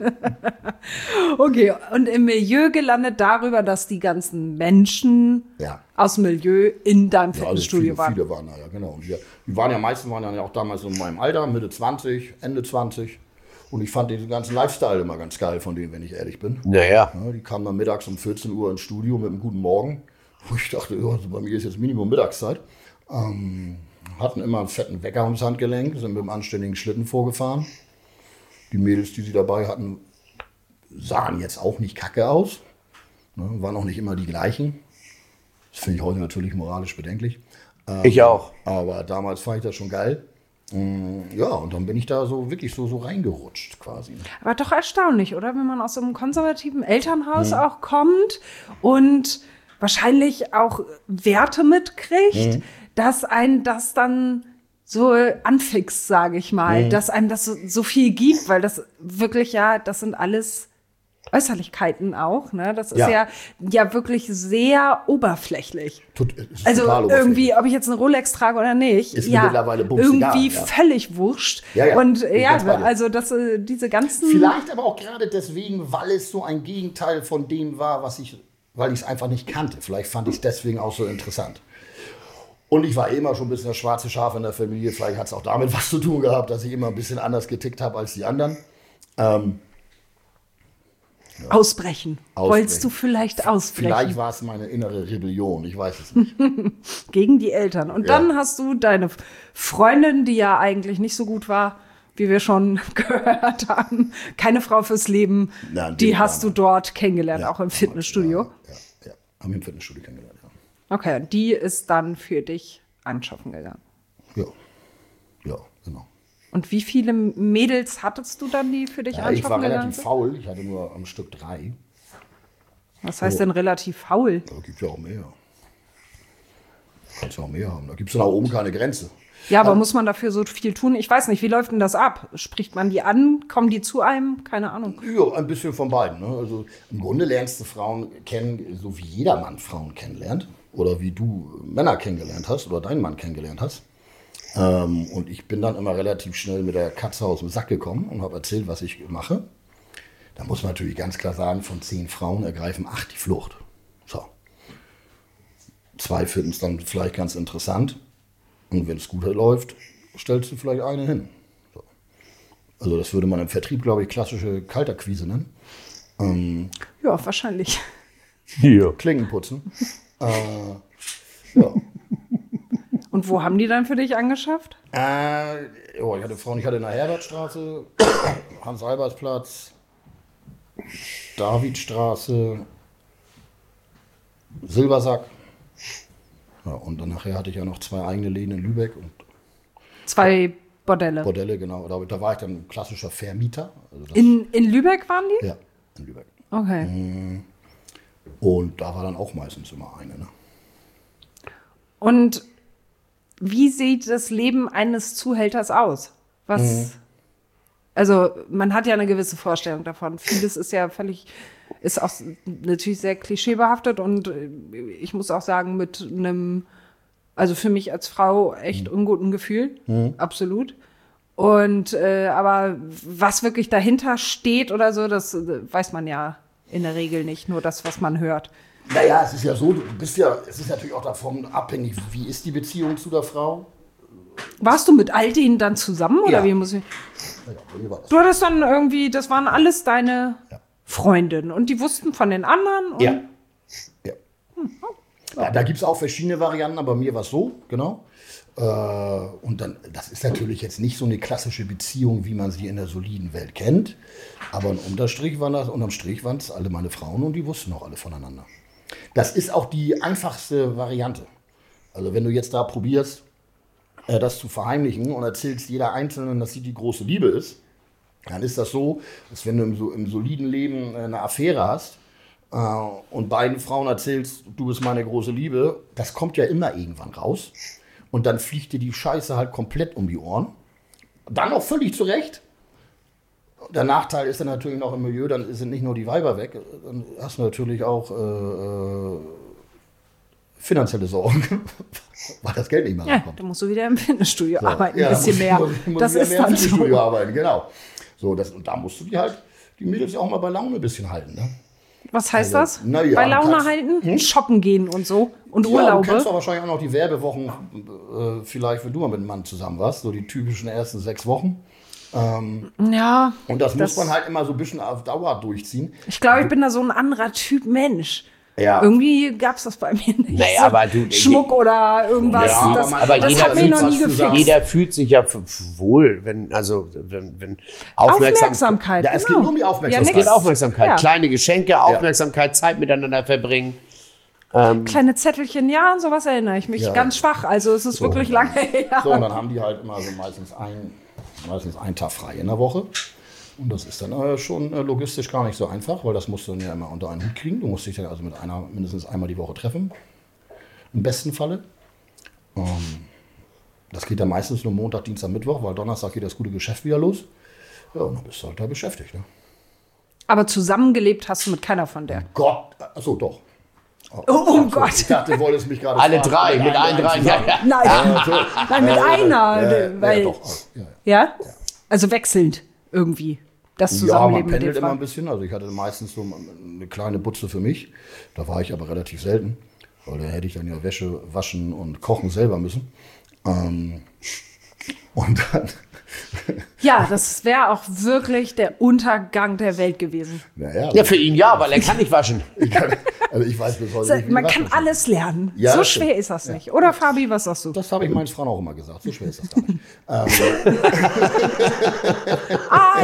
Okay, und im Milieu gelandet darüber, dass die ganzen Menschen Ja. aus dem Milieu in deinem Ja, also Fitnessstudio viele, waren. viele waren da, ja, genau. Und wir, die waren ja meisten waren ja auch damals so in meinem Alter, Mitte zwanzig, Ende zwanzig. Und ich fand diesen ganzen Lifestyle immer ganz geil von denen, wenn ich ehrlich bin. Naja. Ja, die kamen dann mittags um vierzehn Uhr ins Studio mit einem guten Morgen. Wo ich dachte, ja, also bei mir ist jetzt Minimum Mittagszeit. Ähm, hatten immer einen fetten Wecker ums Handgelenk, sind mit einem anständigen Schlitten vorgefahren. Die Mädels, die sie dabei hatten, sahen jetzt auch nicht kacke aus. Ne, waren auch nicht immer die gleichen. Das finde ich heute natürlich moralisch bedenklich. Ich auch. Aber damals fand ich das schon geil. Mm, Ja, und dann bin ich da so wirklich so, so reingerutscht quasi. Aber doch erstaunlich, oder? Wenn man aus so einem konservativen Elternhaus Mhm. auch kommt und wahrscheinlich auch Werte mitkriegt, Mhm. dass ein das dann so anfixt, sage ich mal, Mhm. dass einem das so, so viel gibt, weil das wirklich ja, das sind alles Äußerlichkeiten auch, ne? Das ist Ja. ja, ja wirklich sehr oberflächlich. Tut, es ist Also total irgendwie, ob ich jetzt eine Rolex trage oder nicht, Ist mir ja, mittlerweile bumsegal, irgendwie ja. völlig wurscht. Ja, ja, Und bin ich ja, ganz bei dir. also das, äh, diese ganzen Vielleicht aber auch gerade deswegen, weil es so ein Gegenteil von dem war, was ich, weil ich es einfach nicht kannte. Vielleicht fand ich es deswegen auch so interessant. Und ich war immer schon ein bisschen das schwarze Schaf in der Familie. Vielleicht hat es auch damit was zu tun gehabt, dass ich immer ein bisschen anders getickt habe als die anderen. Ähm, Ausbrechen. Ausbrechen. Wolltest du vielleicht ausbrechen? vielleicht war es meine innere Rebellion, ich weiß es nicht. Gegen die Eltern. Und Ja. dann hast du deine Freundin, die ja eigentlich nicht so gut war, wie wir schon gehört haben, keine Frau fürs Leben. Nein, die die hast du Dame. dort kennengelernt, Ja, auch im Fitnessstudio. Ja, ja, ja. Haben wir im Fitnessstudio kennengelernt, ja. Okay, die ist dann für dich anschaffen gegangen. Ja, ja, genau. Und wie viele Mädels hattest du dann, die für dich Ja, anschaffen ich war gegangen relativ sind? faul. Ich hatte nur am Stück drei. Was heißt Oh. denn relativ faul? Da gibt es ja auch mehr. Kannst ja auch mehr haben. Da gibt es nach oben keine Grenze. Ja, aber muss man dafür so viel tun? Ich weiß nicht, wie läuft denn das ab? Spricht man die an? Kommen die zu einem? Keine Ahnung. Ja, ein bisschen von beiden. Ne? Also im Grunde lernst du Frauen kennen, so wie jeder Mann Frauen kennenlernt. Oder wie du Männer kennengelernt hast oder deinen Mann kennengelernt hast. Ähm, und ich bin dann immer relativ schnell mit der Katze aus dem Sack gekommen und habe erzählt, was ich mache. Da muss man natürlich ganz klar sagen, von zehn Frauen ergreifen acht die Flucht. So. Zwei finden es dann vielleicht ganz interessant. Und wenn es gut läuft, stellst du vielleicht eine hin. So. Also das würde man im Vertrieb, glaube ich, klassische Kaltakquise nennen. Ähm, Ja, wahrscheinlich. Hier. Klingen putzen. äh, ja. Und wo haben die dann für dich angeschafft? Äh, oh, ich hatte Frauen, ich hatte in der Herbertstraße, Hans-Albers-Platz, Davidstraße, Silbersack. Ja, und dann nachher hatte ich ja noch zwei eigene Läden in Lübeck und Zwei Bordelle. Bordelle, genau. Da, da war ich dann ein klassischer Vermieter. Also das, In, in Lübeck waren die? ja, in Lübeck. Okay. Und da war dann auch meistens immer eine. Ne? Und wie sieht das Leben eines Zuhälters aus? Was? Mhm. Also man hat ja eine gewisse Vorstellung davon. Vieles ist ja völlig, ist auch natürlich sehr klischeebehaftet und ich muss auch sagen, mit einem, also für mich als Frau echt unguten Gefühl, Mhm. absolut. Und äh, aber was wirklich dahinter steht oder so, das äh, weiß man ja in der Regel nicht, nur das, was man hört. Naja, es ist ja so, du bist ja, es ist natürlich auch davon abhängig, wie ist die Beziehung zu der Frau? Warst du mit all denen dann zusammen oder Ja. wie muss ich? Ja, bei mir war das. Du hattest dann irgendwie, das waren alles deine Ja. Freundinnen und die wussten von den anderen. Und Ja. ja. ja da gibt es auch verschiedene Varianten, aber bei mir war es so, genau. Äh, und dann, das ist natürlich jetzt nicht so eine klassische Beziehung, wie man sie in der soliden Welt kennt. Aber im Unterstrich waren das, unterm Strich waren es alle meine Frauen und die wussten auch alle voneinander. Das ist auch die einfachste Variante. Also wenn du jetzt da probierst, äh, das zu verheimlichen und erzählst jeder Einzelnen, dass sie die große Liebe ist, dann ist das so, dass wenn du im, so, im soliden Leben äh, eine Affäre hast äh, und beiden Frauen erzählst, du bist meine große Liebe, das kommt ja immer irgendwann raus. Und dann fliegt dir die Scheiße halt komplett um die Ohren. Dann auch völlig zurecht. Der Nachteil ist dann natürlich noch im Milieu, dann sind nicht nur die Weiber weg, dann hast du natürlich auch äh, äh, finanzielle Sorgen, weil das Geld nicht mehr Ja, reinkommt. da musst du wieder im Fitnessstudio So, arbeiten, ja, ein bisschen muss- mehr. muss- muss das wieder ist mehr im dann Fitnessstudio so. arbeiten, genau. So, das, und da musst du die halt, die Mädels auch mal bei Laune ein bisschen halten. Ne? Was heißt Also, das? na ja, Bei du Laune kannst- halten, Hm? shoppen gehen und so und Ja, du Urlaube. kennst doch wahrscheinlich auch noch die Werbewochen, äh, vielleicht, wenn du mal mit einem Mann zusammen warst, so die typischen ersten sechs Wochen. Ja, Und das, Das- muss man halt immer so ein bisschen auf Dauer durchziehen. ich glaube, ich bin da so ein anderer Typ Mensch. Ja. Irgendwie gab es das bei mir nicht. Naja, so aber du- Schmuck oder irgendwas. Ja, das aber man- aber das jeder hat mir fühlt noch nie was zusammen. gefixt. Jeder fühlt sich ja f- f- wohl, wenn, also, wenn, wenn Aufmerksam Aufmerksamkeit. Ja, es geht genau. nur um die Ja, Aufmerksamkeit. Es nix. geht Aufmerksamkeit. Ja. Kleine Geschenke, Aufmerksamkeit, Zeit miteinander verbringen. Kleine Zettelchen, ja, an sowas erinnere ich mich. Ja. Ganz schwach, also es ist wirklich lange her. So, und dann haben die halt immer so meistens, ein, meistens einen Tag frei in der Woche. Und das ist dann äh, schon äh, logistisch gar nicht so einfach, weil das musst du dann ja immer unter einen Hut kriegen. Du musst dich dann also mit einer mindestens einmal die Woche treffen. Im besten Falle. Ähm, das geht dann meistens nur Montag, Dienstag, Mittwoch, weil Donnerstag geht das gute Geschäft wieder los. Ja, und dann bist du halt da beschäftigt. Ne? Aber zusammengelebt hast du mit keiner von der. Gott, achso, doch. Oh, Oh ach so, Gott. Ich dachte, du wolltest mich gerade Alle fragen, drei, mit allen drei. Ja, ja. Nein, nein, mit einer. Äh, weil, ja, doch. Ja, ja. ja? Also wechselnd irgendwie. Das Ja, man Zusammenleben mit pendelt den immer ein Frauen. bisschen. Also ich hatte meistens so eine kleine Butze für mich. Da war ich aber relativ selten, weil da hätte ich dann ja Wäsche waschen und kochen selber müssen. Ähm, und dann, Ja, das wäre auch wirklich der Untergang der Welt gewesen. naja, Ja, für ihn ja, weil er kann nicht waschen. ich kann, also ich weiß bis heute nicht, wie Man die kann waschen. alles lernen. Ja, so das schwer stimmt. ist das nicht. Oder Fabi, was sagst du? Das habe ich meinen Frauen auch immer gesagt. So schwer ist das gar nicht. ähm,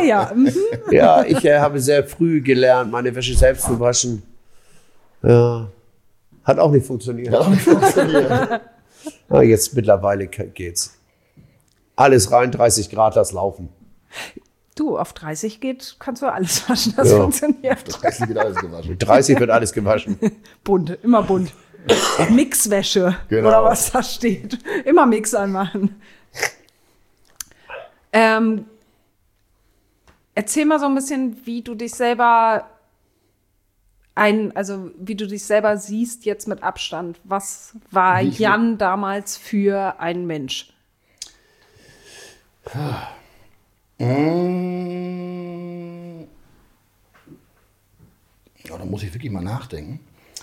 ja. Mhm. Ja, ich äh, habe sehr früh gelernt, meine Wäsche selbst zu waschen. Ja, hat auch nicht funktioniert. Hat auch nicht funktioniert. Ja, jetzt mittlerweile geht's. Alles rein, dreißig Grad, das laufen. Du, auf dreißig geht, kannst du alles waschen, das Ja. funktioniert. dreißig wird alles gewaschen. Mit dreißig wird alles gewaschen. Bunt, immer bunt. Mixwäsche, Genau. oder was da steht. Immer Mix anmachen. Ähm, erzähl mal so ein bisschen, wie du dich selber ein, also wie du dich selber siehst jetzt mit Abstand. Was war Wie ich Jan damals für ein Mensch? Mm. Ja, da muss ich wirklich mal nachdenken.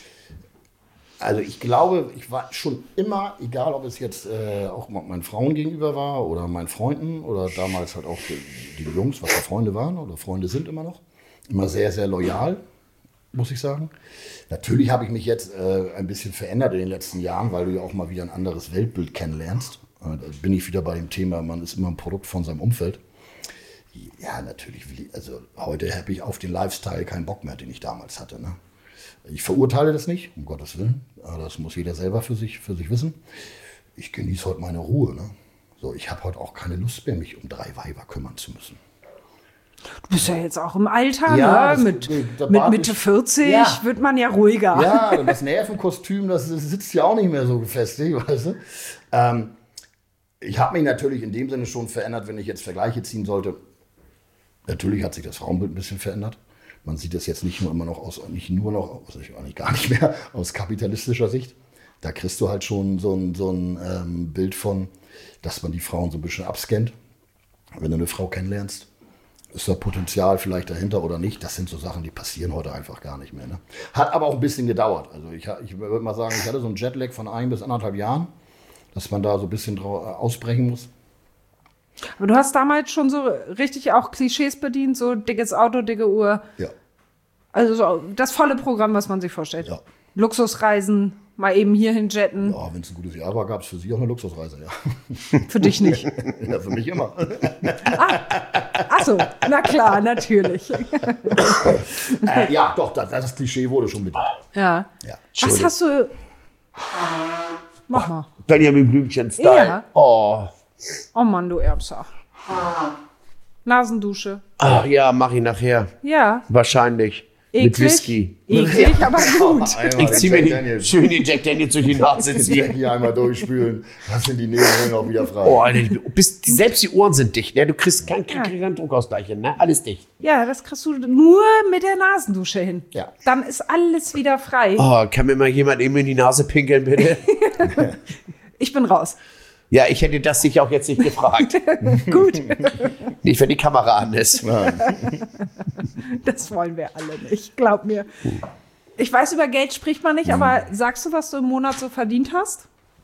Also ich glaube, ich war schon immer, egal ob es jetzt äh, auch meinen Frauen gegenüber war oder meinen Freunden oder damals halt auch die, die Jungs, was ja Freunde waren oder Freunde sind immer noch, immer sehr, sehr loyal, muss ich sagen. Natürlich habe ich mich jetzt äh, ein bisschen verändert in den letzten Jahren, weil du ja auch mal wieder ein anderes Weltbild kennenlernst. Äh, da bin ich wieder bei dem Thema, man ist immer ein Produkt von seinem Umfeld. Ja, natürlich, will ich, also heute habe ich auf den Lifestyle keinen Bock mehr, den ich damals hatte, ne? Ich verurteile das nicht, um Gottes Willen. Das muss jeder selber für sich, für sich wissen. Ich genieße heute meine Ruhe. Ne? So, ich habe heute auch keine Lust mehr, mich um drei Weiber kümmern zu müssen. Du bist ja jetzt auch im Alter, Ja, ne? das- Mit, der mit Bart Mitte ist- vierzig Ja. wird man ja ruhiger. Ja, und das Nervenkostüm, das, das sitzt ja auch nicht mehr so gefestigt, weißt du. Ähm, ich habe mich natürlich in dem Sinne schon verändert, wenn ich jetzt Vergleiche ziehen sollte. Natürlich hat sich das Frauenbild ein bisschen verändert. Man sieht das jetzt nicht nur immer noch aus, nicht nur noch, also eigentlich gar nicht mehr aus kapitalistischer Sicht. Da kriegst du halt schon so ein, so ein ähm, Bild von, dass man die Frauen so ein bisschen abscannt. Wenn du eine Frau kennenlernst, ist da Potenzial vielleicht dahinter oder nicht. Das sind so Sachen, die passieren heute einfach gar nicht mehr. Ne? Hat aber auch ein bisschen gedauert. Also ich, ich würde mal sagen, ich hatte so einen Jetlag von ein bis anderthalb Jahren, dass man da so ein bisschen drau- ausbrechen muss. Aber du hast damals schon so richtig auch Klischees bedient, so dickes Auto, dicke Uhr. Ja. Also so das volle Programm, was man sich vorstellt. Ja. Luxusreisen, mal eben hierhin jetten. Ja, wenn es ein gutes Jahr war, gab es für sie auch eine Luxusreise, ja. Für dich nicht. Ja, für mich immer. Ach so, na klar, natürlich. äh, ja, doch, das, das Klischee wurde schon bedient. Ja. Ja. Was hast du... Mach mal. Benjamin Blümchen-Style. Ja. Oh. Oh Mann, du Erbser. Nasendusche. Ach ja, mach ich nachher. Ja. Wahrscheinlich. Mit Eklig. Whisky. Eklig, aber gut. Einmal Ich den zieh mir Jack den, Daniels. schön den Jack Daniels durch die Nase Den ziehen. Jackie einmal durchspülen. Das sind die Nebenhöhlen auch wieder frei. Oh, Alter, du bist, selbst die Ohren sind dicht. Ne? Du kriegst keinen kein Druckausgleich hin. Ne? Alles dicht. Ja, das kriegst du nur mit der Nasendusche hin. Ja. Dann ist alles wieder frei. Oh, kann mir mal jemand eben in die Nase pinkeln, bitte? Ich bin raus. Ja, ich hätte das dich auch jetzt nicht gefragt. Gut. Nicht, wenn die Kamera an ist. Das wollen wir alle nicht, glaub mir. Ich weiß, über Geld spricht man nicht, aber sagst du, was du im Monat so verdient hast?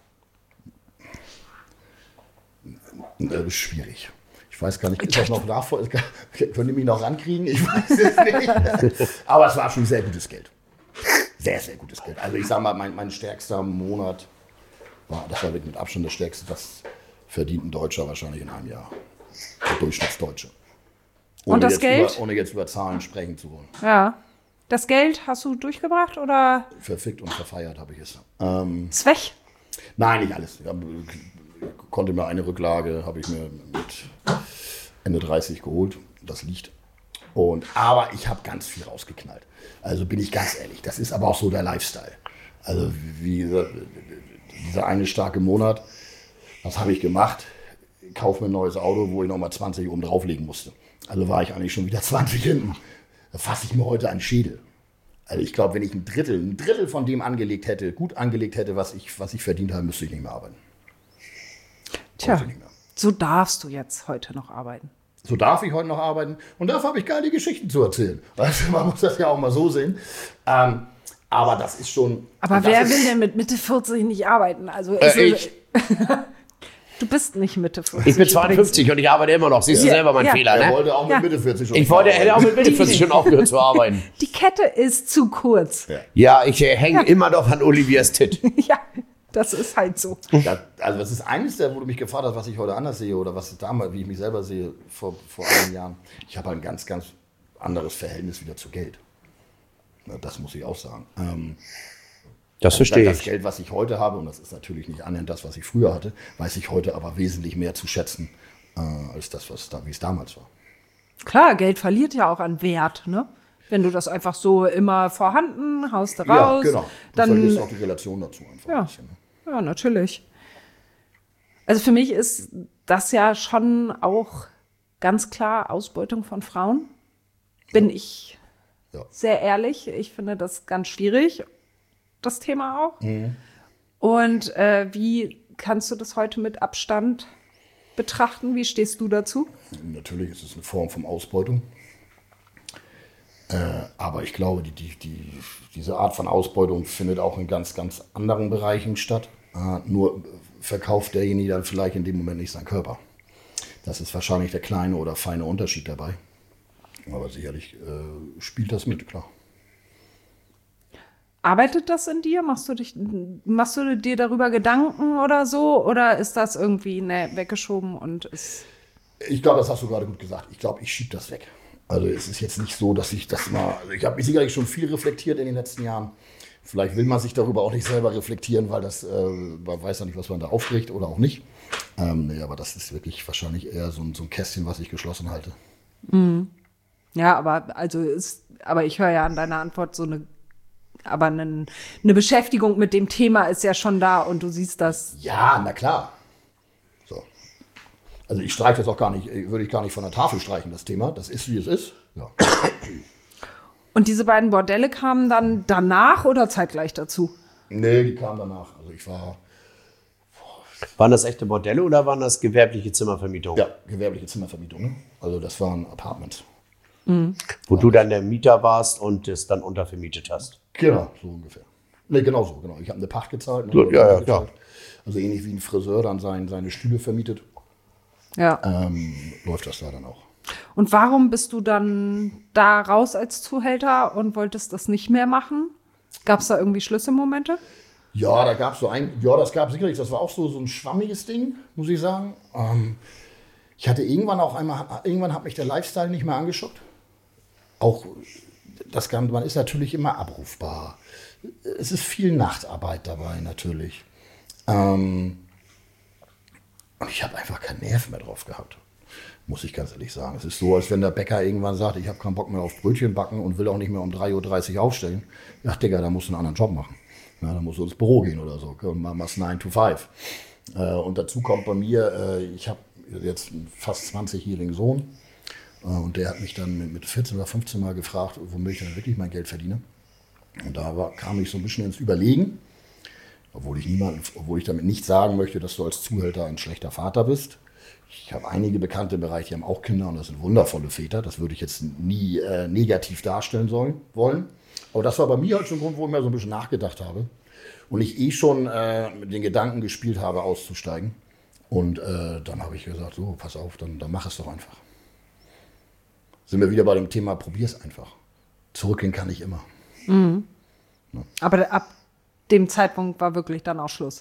Das ist schwierig. Ich weiß gar nicht, ist das noch nachvollziehbar? Können die mich noch rankriegen? Ich weiß es nicht. Aber es war schon sehr gutes Geld. Sehr, sehr gutes Geld. Also ich sag mal, mein, mein stärkster Monat war, das war wirklich mit Abstand das stärkste, das verdient ein Deutscher wahrscheinlich in einem Jahr. Der Durchschnittsdeutsche. Ohne Und das jetzt Geld? Über, ohne jetzt über Zahlen sprechen zu wollen. Ja. Das Geld hast du durchgebracht oder Verfickt und verfeiert habe ich es. Ähm, ist weg? Nein, nicht alles. Ich hab, konnte mir eine Rücklage, habe ich mir mit Ende dreißig geholt. Das liegt. Und, aber ich habe ganz viel rausgeknallt. Also bin ich ganz ehrlich, das ist aber auch so der Lifestyle. Also wie gesagt, dieser eine starke Monat, was habe ich gemacht? Kauf mir ein neues Auto, wo ich nochmal zwanzig oben drauflegen musste. Also war ich eigentlich schon wieder zwanzig hinten. Da fasse ich mir heute einen Schädel. Also ich glaube, wenn ich ein Drittel, ein Drittel von dem angelegt hätte, gut angelegt hätte, was ich, was ich verdient habe, müsste ich nicht mehr arbeiten. Tja, Heute nicht mehr. so darfst du jetzt heute noch arbeiten. So darf ich heute noch arbeiten und dafür habe ich geile Geschichten zu erzählen. Weißt du, man muss das ja auch mal so sehen. Ähm, aber das ist schon... Aber das wer ist, will denn mit Mitte vierzig nicht arbeiten? Also Äh, ich. Du bist nicht Mitte vierzig. Ich bin zweiundfünfzig und ich arbeite immer noch. Siehst du Ja, selber mein ja. Fehler, Er ne? wollte auch mit Ja. Mitte vierzig schon Ich wollte, arbeiten. hätte auch mit Mitte vierzig schon aufgehört zu arbeiten. Die Kette ist zu kurz. Ja. Ja, ich äh, hänge immer noch an Olivias Tit. Ja, Das ist halt so. Ja, also das ist eines der, wo du mich gefragt hast, was ich heute anders sehe oder was damals, wie ich mich selber sehe vor, vor einigen Jahren. Ich habe ein ganz, ganz anderes Verhältnis wieder zu Geld. Das muss ich auch sagen. Ähm, das verstehe ich. Das Geld, was ich heute habe, und das ist natürlich nicht annähernd das, was ich früher hatte, weiß ich heute aber wesentlich mehr zu schätzen, äh, als das, was da, wie es damals war. Klar, Geld verliert ja auch an Wert, ne? Wenn du das einfach so immer vorhanden, haust du raus. Ja, genau. Du dann verlierst auch die Relation dazu einfach ja, ein bisschen. Ne? Ja, natürlich. Also für mich ist das ja schon auch ganz klar Ausbeutung von Frauen. Bin ja. ich ja. sehr ehrlich. Ich finde das ganz schwierig, das Thema auch. Mhm. Und äh, wie kannst du das heute mit Abstand betrachten? Wie stehst du dazu? Natürlich ist es eine Form von Ausbeutung. Äh, aber ich glaube, die, die, die, diese Art von Ausbeutung findet auch in ganz, ganz anderen Bereichen statt. Äh, nur verkauft derjenige dann vielleicht in dem Moment nicht seinen Körper. Das ist wahrscheinlich der kleine oder feine Unterschied dabei. Aber sicherlich äh, spielt das mit, klar. Arbeitet das in dir? Machst du, dich, machst du dir darüber Gedanken oder so? Oder ist das irgendwie ne, weggeschoben und ist... Ich glaube, das hast du gerade gut gesagt. Ich glaube, ich schiebe das weg. Also es ist jetzt nicht so, dass ich das mal... Also ich habe mich sicherlich schon viel reflektiert in den letzten Jahren. Vielleicht will man sich darüber auch nicht selber reflektieren, weil das, äh, man weiß ja nicht, was man da aufregt oder auch nicht. Ähm, nee, aber das ist wirklich wahrscheinlich eher so ein, so ein Kästchen, was ich geschlossen halte. Mhm. Ja, aber also ist, aber ich höre ja an deiner Antwort so eine, aber eine, eine Beschäftigung mit dem Thema ist ja schon da und du siehst das. Ja, na klar. So. Also ich streiche das auch gar nicht, würde ich gar nicht von der Tafel streichen, das Thema. Das ist, wie es ist. Ja. Und diese beiden Bordelle kamen dann danach oder zeitgleich dazu? Nee, die kamen danach. Also ich war... Waren das echte Bordelle oder waren das gewerbliche Zimmervermietungen? Ja, gewerbliche Zimmervermietungen. Also das waren Apartments. Mhm. Wo ja. du dann der Mieter warst und es dann untervermietet hast. Genau, so ungefähr. Nee, genau so, genau. Ich habe eine Pacht gezahlt. Ne? So, ja, ja, klar. Also ähnlich wie ein Friseur dann sein, seine Stühle vermietet. Ja. Ähm, läuft das da dann auch. Und warum bist du dann da raus als Zuhälter und wolltest das nicht mehr machen? Gab es da irgendwie Schlüsselmomente? Ja, da gab es so ein, ja, das gab sicherlich, das war auch so, so ein schwammiges Ding, muss ich sagen. Ähm, ich hatte irgendwann auch einmal, irgendwann hat mich der Lifestyle nicht mehr angeschaut. Auch das kann, man ist natürlich immer abrufbar. Es ist viel Nachtarbeit dabei natürlich. Ähm, und ich habe einfach keinen Nerv mehr drauf gehabt. Muss ich ganz ehrlich sagen. Es ist so, als wenn der Bäcker irgendwann sagt, ich habe keinen Bock mehr auf Brötchen backen und will auch nicht mehr um drei Uhr dreißig aufstehen. Ja, Digga, da musst du einen anderen Job machen. Ja, da musst du ins Büro gehen oder so. Machst nine to five. Äh, und dazu kommt bei mir, äh, ich habe jetzt einen fast zwanzigjährigen Sohn. Äh, und der hat mich dann mit vierzehn oder fünfzehn Mal gefragt, womit ich dann wirklich mein Geld verdiene. Und da war, kam ich so ein bisschen ins Überlegen. Obwohl ich, niemanden, obwohl ich damit nicht sagen möchte, dass du als Zuhälter ein schlechter Vater bist. Ich habe einige Bekannte im Bereich, die haben auch Kinder und das sind wundervolle Väter. Das würde ich jetzt nie äh, negativ darstellen sollen, wollen. Aber das war bei mir halt so ein Grund, wo ich mir so ein bisschen nachgedacht habe. Und ich eh schon äh, mit den Gedanken gespielt habe, auszusteigen. Und äh, dann habe ich gesagt, so, pass auf, dann, dann mach es doch einfach. Sind wir wieder bei dem Thema, probier's einfach. Zurückgehen kann ich immer. Mhm. Ja. Aber ab dem Zeitpunkt war wirklich dann auch Schluss.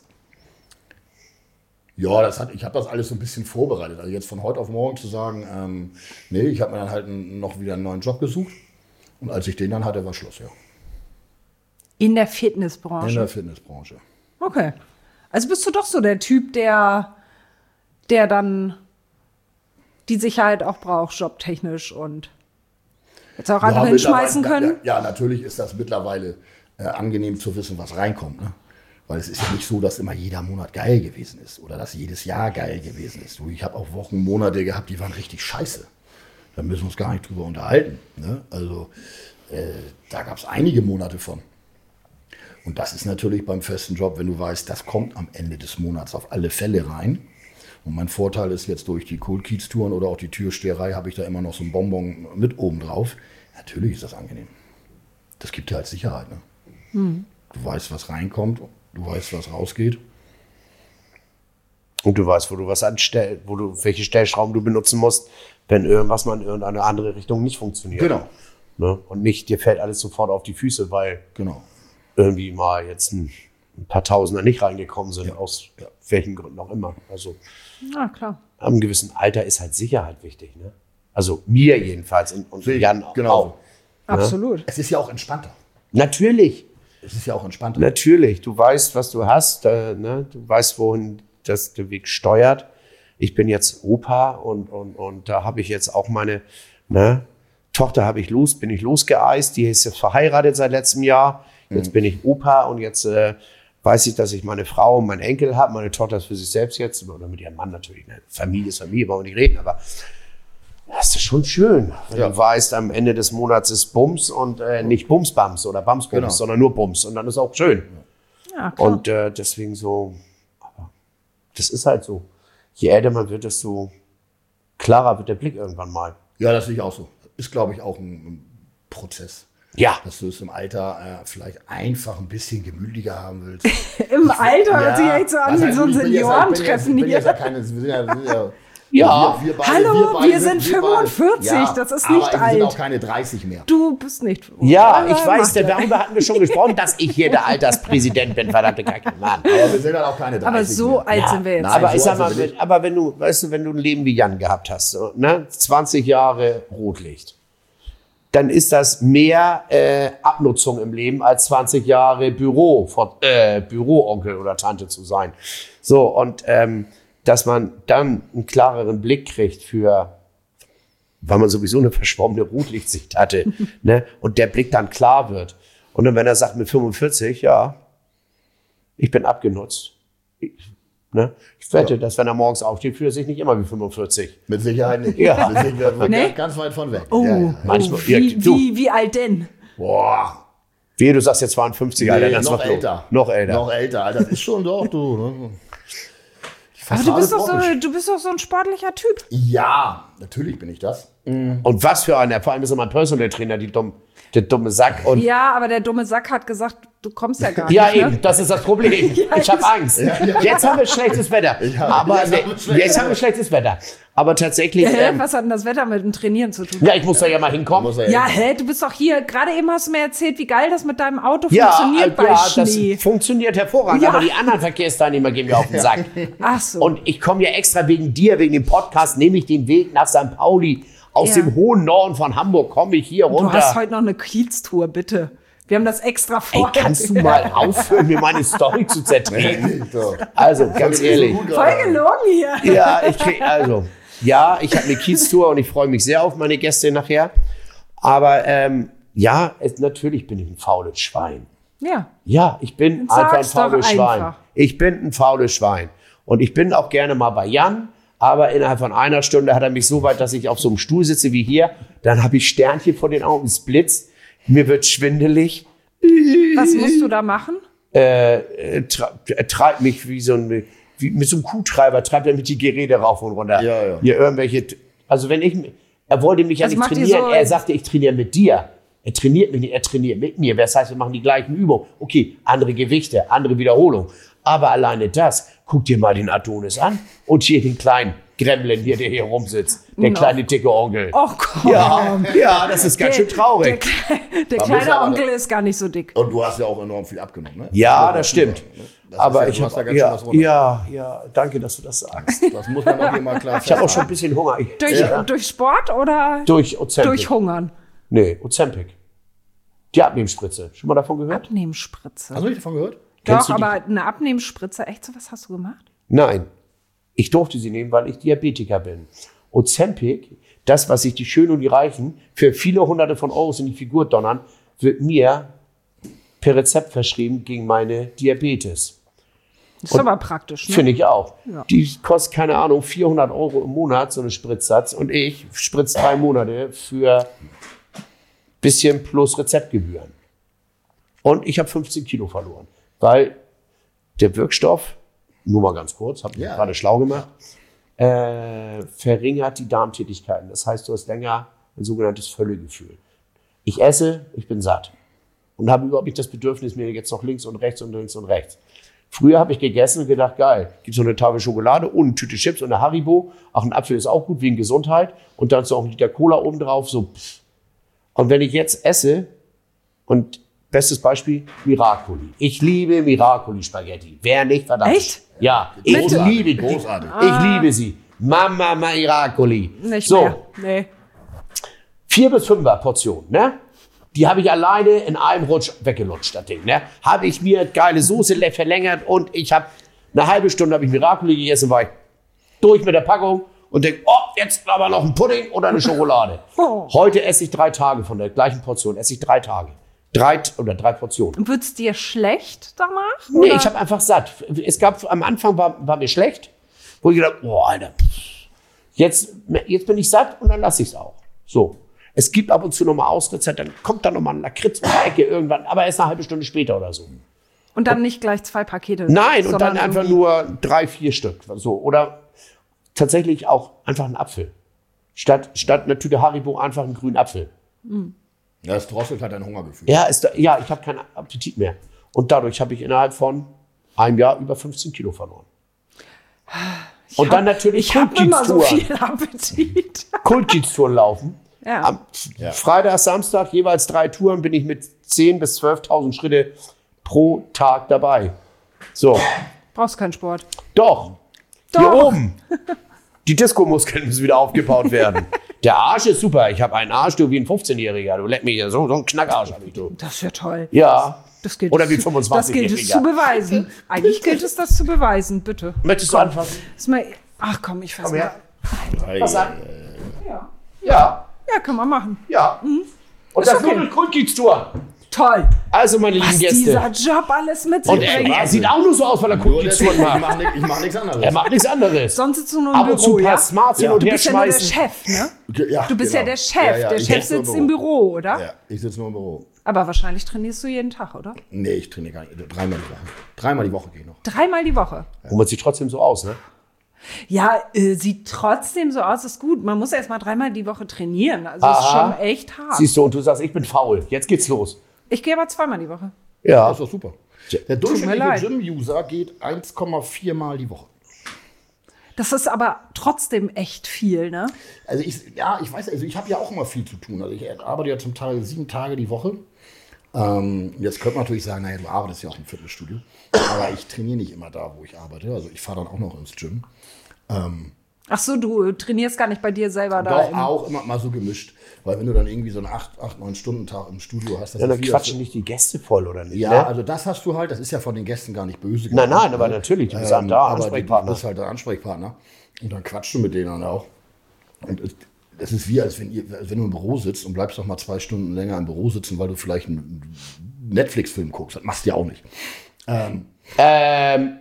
Ja, das hat, ich habe das alles so ein bisschen vorbereitet. Also jetzt von heute auf morgen zu sagen, ähm, nee, ich habe mir dann halt noch wieder einen neuen Job gesucht. Und als ich den dann hatte, war Schluss, ja. In der Fitnessbranche? In der Fitnessbranche. Okay. Also bist du doch so der Typ, der, der dann die Sicherheit auch braucht, jobtechnisch und jetzt auch einfach ja, hinschmeißen können? Ja, ja, natürlich ist das mittlerweile äh, angenehm zu wissen, was reinkommt, ne? Weil es ist ja nicht so, dass immer jeder Monat geil gewesen ist oder dass jedes Jahr geil gewesen ist. Ich habe auch Wochen, Monate gehabt, die waren richtig scheiße. Da müssen wir uns gar nicht drüber unterhalten. Ne? Also äh, da gab es einige Monate von. Und das ist natürlich beim festen Job, wenn du weißt, das kommt am Ende des Monats auf alle Fälle rein. Und mein Vorteil ist jetzt durch die Cold Kiez Touren oder auch die Türsteherei habe ich da immer noch so ein Bonbon mit oben drauf. Natürlich ist das angenehm. Das gibt dir halt Sicherheit. Ne? Mhm. Du weißt, was reinkommt. Du weißt, was rausgeht. Und du weißt, wo du was anstellst, wo du, welche Stellschrauben du benutzen musst, wenn irgendwas mal in irgendeine andere Richtung nicht funktioniert. Genau. Ne? Und nicht, dir fällt alles sofort auf die Füße, weil genau. irgendwie mal jetzt ein ein paar Tausender nicht reingekommen sind, ja. aus ja. welchen Gründen auch immer. Also ja, klar. Ab einem gewissen Alter ist halt Sicherheit wichtig. Ne? Also mir jedenfalls und, und Jan genau. auch. Absolut. Ne? Es ist ja auch entspannter. Natürlich. Es ist ja auch entspannter. Natürlich. Du weißt, was du hast. Äh, ne? Du weißt, wohin das der Weg steuert. Ich bin jetzt Opa und, und, und da habe ich jetzt auch meine ne, Tochter habe ich los, bin ich losgeeist. Die ist jetzt verheiratet seit letztem Jahr. Jetzt mhm. bin ich Opa und jetzt äh, weiß ich, dass ich meine Frau und meinen Enkel habe. Meine Tochter ist für sich selbst jetzt oder mit ihrem Mann natürlich. Ne? Familie ist Familie, brauchen wir nicht reden. Aber das ist schon schön, wenn ja. du weißt, am Ende des Monats ist Bums und äh, nicht Bums-Bams oder Bams-Bums, genau. sondern nur Bums. Und dann ist auch schön. Ja, klar. Und äh, deswegen so, aber das ist halt so. Je älter man wird, desto klarer wird der Blick irgendwann mal. Ja, das sehe ich auch so. Ist, glaube ich, auch ein, ein Prozess. Ja. Dass du es im Alter äh, vielleicht einfach ein bisschen gemütlicher haben willst. Im Alter ja, hört sich echt so an wie so ein Seniorentreffen hier. Ja keine, wir sind ja, wir sind ja Ja, wir, wir beide, hallo, wir, beide wir sind fünfundvierzig, ja, das ist aber nicht wir alt. sind auch keine dreißig mehr. Du bist nicht fünfundvierzig. Ja, ich weiß, darüber hatten wir schon gesprochen, dass ich hier der Alterspräsident bin, verdammte Kacke, Mann. Aber wir sind halt auch keine dreißig Aber so mehr. alt Ja, sind wir jetzt. nein. Aber ich so sag mal, also wenn, aber wenn du, weißt du, wenn du ein Leben wie Jan gehabt hast, so, ne, zwanzig Jahre Rotlicht, dann ist das mehr äh, Abnutzung im Leben als zwanzig Jahre Büro, äh, Büroonkel oder Tante zu sein. So, und ähm, dass man dann einen klareren Blick kriegt für, weil man sowieso eine verschwommene Rotlichtsicht hatte, ne, und der Blick dann klar wird. Und dann, wenn er sagt mit fünfundvierzig, ja, ich bin abgenutzt. Ich, ne, ich wette, ja. dass wenn er morgens aufsteht, fühlt er sich nicht immer wie fünfundvierzig. Mit Sicherheit nicht. Ja. Mit Sicherheit Nee. ganz weit von weg. Oh, Ja, ja. Manchmal- oh, ja, wie, du. wie, wie alt denn? Boah. Wie, du sagst jetzt zweiundfünfzig, Alter, Nee, das noch macht älter. Noch älter. Noch älter, Alter. Das ist schon doch, du. Ne? Die Aber du bist, Fassade doch so, brauch ich. du bist doch so ein sportlicher Typ. Ja, natürlich bin ich das. Und was für einer, vor allem ist er mein Personal Trainer, die dumm, der dumme Sack. Und Ja, aber der dumme Sack hat gesagt, du kommst ja gar ja, nicht. eben, das ist das Problem. Ich habe Angst. Jetzt haben wir schlechtes Wetter. Ja, aber jetzt nee, haben wir schlechtes jetzt haben wir schlechtes Wetter. Aber tatsächlich, Hä, ähm, was hat denn das Wetter mit dem Trainieren zu tun? ja, ich muss da ja mal hinkommen. Muss er Ja, hä, du bist doch hier, gerade eben hast du mir erzählt, wie geil das mit deinem Auto Ja, funktioniert äh, bei ja, Schnee. das funktioniert hervorragend, Ja. aber die anderen Verkehrsteilnehmer gehen mir auf den Sack. Ach so. Und ich komme ja extra wegen dir, wegen dem Podcast, nehme ich den Weg nach Sankt Pauli. Aus Ja. dem hohen Norden von Hamburg komme ich hier du runter. hast heute noch eine Kieztour, bitte. Wir haben das extra Ey, vor. kannst du mal aufhören, mir meine Story zu zertreten? So. Also, ganz ehrlich. Voll gelogen hier. Ja, ich krieg, also, ja, ich habe eine Kieztour und ich freue mich sehr auf meine Gäste nachher. Aber ähm, ja, es, natürlich bin ich ein faules Schwein. Ja. Ja, ich bin Dann einfach ein sag's doch faules Schwein. einfach. Ich bin ein faules Schwein. Und ich bin auch gerne mal bei Jan. Aber innerhalb von einer Stunde hat er mich so weit, dass ich auf so einem Stuhl sitze wie hier. Dann habe ich Sternchen vor den Augen, es blitzt. Mir wird schwindelig. Was musst du da machen? Äh, äh, tre- er treibt mich wie so ein, wie, mit so einem Kuhtreiber, treibt er mich die Geräte rauf und runter. Ja, ja. Hier irgendwelche, also wenn ich, er wollte mich ja Also nicht macht ihr trainieren, so- er sagte, ich trainiere mit dir. Er trainiert mich nicht, er trainiert mit mir. Das heißt, wir machen die gleichen Übungen. Okay, andere Gewichte, andere Wiederholung. Aber alleine das, guck dir mal den Adonis an und hier den kleinen Gremlin hier, der hier rumsitzt. Der No. kleine dicke Onkel. Oh komm. Ja, ja, das ist ganz schön Der, traurig. Kle- der Man muss kleine aber- Onkel ist gar nicht so dick. Und du hast ja auch enorm viel abgenommen, ne? Ja, muss das man stimmt. sagen, ne? Das Aber ist ja, ich du hast da habe ganz schön ja, was runter. ja, ja, danke, dass du das sagst. Das muss man auch hier mal klar Ich habe auch schon ein festhalten. bisschen Hunger. Ich, Durch, ja. durch Sport oder Durch Ozempic. durch Hungern? Nee, Ozempic. Die Abnehmspritze. Schon mal davon gehört? Abnehmspritze. Hast du nicht davon gehört? Kennst Doch, du die? aber eine Abnehmspritze, echt, sowas hast du gemacht? Nein. Ich durfte sie nehmen, weil ich Diabetiker bin. Ozempic, das, was sich die Schönen und die Reichen für viele hunderte von Euros in die Figur donnern, wird mir per Rezept verschrieben gegen meine Diabetes. Das ist aber praktisch, ne? Finde ich auch. Ja. Die kostet, keine Ahnung, vierhundert Euro im Monat, so eine Spritzsatz. Und ich spritze drei Monate für bisschen plus Rezeptgebühren. Und ich habe fünfzehn Kilo verloren. Weil der Wirkstoff, nur mal ganz kurz, habe ich Ja. gerade schlau gemacht, äh, verringert die Darmtätigkeiten. Das heißt, du hast länger ein sogenanntes Völlegefühl. Ich esse, ich bin satt. Und habe überhaupt nicht das Bedürfnis, mir jetzt noch links und rechts und links und rechts. Früher habe ich gegessen und gedacht, geil, gibt so eine Tafel Schokolade und eine Tüte Chips und eine Haribo. Ach, ein Apfel ist auch gut wegen Gesundheit. Und dann so auch ein Liter Cola oben drauf. So. Pff. Und wenn ich jetzt esse und bestes Beispiel, Miracoli. Ich liebe Miracoli-Spaghetti. Wer nicht, verdammt. Echt? Ja, ich Großartig, liebe die. großartig. Ich liebe sie. Mama Miracoli. Nicht so, mehr. Nee. vier bis fünfer Portion, ne? Die habe ich alleine in einem Rutsch weggelutscht, das Ding, ne? Habe ich mir geile Soße verlängert und ich habe eine halbe Stunde habe ich Miracoli gegessen, war ich durch mit der Packung und denke, oh, jetzt aber noch ein Pudding oder eine Schokolade. Oh. Heute esse ich drei Tage von der gleichen Portion, esse ich drei Tage. Drei oder drei Portionen. Wird's dir schlecht danach? Nee, oder? ich habe einfach satt. Es gab, am Anfang war, war mir schlecht, wo ich gedacht, boah, Alter, jetzt, jetzt bin ich satt und dann lasse ich es auch. So. Es gibt ab und zu nochmal Ausritzer, dann kommt da nochmal ein Lakritz um die Ecke irgendwann, aber erst eine halbe Stunde später oder so. Und dann nicht gleich zwei Pakete. Nein, und dann sondern einfach irgendwie- nur drei, vier Stück. So. Oder tatsächlich auch einfach einen Apfel. Statt, statt einer Tüte Haribo einfach einen grünen Apfel. Ja, das drosselt halt dein Hungergefühl. Ja, ist da, ja ich habe keinen Appetit mehr. Und dadurch habe ich innerhalb von einem Jahr über fünfzehn Kilo verloren. Ich Und hab- dann natürlich Ich habe immer so Kultkitstouren. viel Appetit. Kultkitstouren laufen. Ja. Am Ja. Freitag, Samstag, jeweils drei Touren, bin ich mit zehntausend bis zwölftausend Schritte pro Tag dabei. So, Brauchst keinen Sport. doch, Doch. hier oben. Die Disco-Muskeln müssen wieder aufgebaut werden. Der Arsch ist super. Ich habe einen Arsch, du wie ein fünfzehnjähriger. Du leck mich ja so, so einen Knackarsch habe ich, du. Das ist ja toll. Ja. Das gilt Oder es wie zu- fünfundzwanzigjähriger. Das gilt es zu beweisen. Eigentlich gilt es, das zu beweisen, bitte. Möchtest du anfangen? Ist mal, ach komm, ich fass Komm her. mal. Pass an. Ja. Ja, ja, kann man machen. ja. Und das okay. Nudel Kultkitstour. Toll. Also, meine lieben Was Gäste. dieser Job alles mit sich Und er, bringt. er sieht auch nur so aus, weil er Nur das, Kultkitstouren ich macht. mache nicht, ich mach nichts anderes. Er macht nichts anderes. Sonst sitzt du nur im Ab und zu Büro, ein paar ja? Smarts hin Ja. und Du her bist ja nur der schmeißen. Chef, ne? Ja, Du bist ja genau. der Chef. Ja, ja, der ich Chef sitze nur sitzt im Büro, oder? Ja, ich sitze nur im Büro. Aber wahrscheinlich trainierst du jeden Tag, oder? Nee, ich trainiere gar nicht. Dreimal die Woche. Dreimal die Woche gehe ich noch. Dreimal die Woche. Und man sieht trotzdem so aus, ne? Ja, äh, sieht trotzdem so aus, ist gut. Man muss erst mal dreimal die Woche trainieren. Also ist Aha. schon echt hart. Siehst du, und du sagst, ich bin faul. Jetzt geht's los. Ich gehe aber zweimal die Woche. Ja. Das ist doch super. Der mir durchschnittliche leid. Gym-User geht eins Komma vier Mal die Woche. Das ist aber trotzdem echt viel, ne? Also ich, ja, ich weiß, also ich habe ja auch immer viel zu tun. Also ich arbeite ja zum Teil sieben Tage die Woche. Ähm, jetzt könnte man natürlich sagen, naja, du arbeitest ja auch im Fitnessstudio. Aber ich trainiere nicht immer da, wo ich arbeite. Also ich fahre dann auch noch ins Gym. Ähm, Ach so, du trainierst gar nicht bei dir selber da. doch im- auch immer mal so gemischt. Weil wenn du dann irgendwie so einen acht, neun Stunden Tag im Studio hast, das Ja, ist dann viel, quatschen nicht die Gäste voll, oder nicht? Ja, ne? also das hast du halt, das ist ja von den Gästen gar nicht böse. Nein, gemeint, nein, aber ne? natürlich, du bist Ähm, halt da, aber Ansprechpartner. Du bist halt der Ansprechpartner. Und dann quatschst du mit denen dann auch. Und es, es ist wie, als wenn, ihr, als wenn du im Büro sitzt und bleibst noch mal zwei Stunden länger im Büro sitzen, weil du vielleicht einen Netflix-Film guckst. Das machst du ja auch nicht. Ähm, Ähm,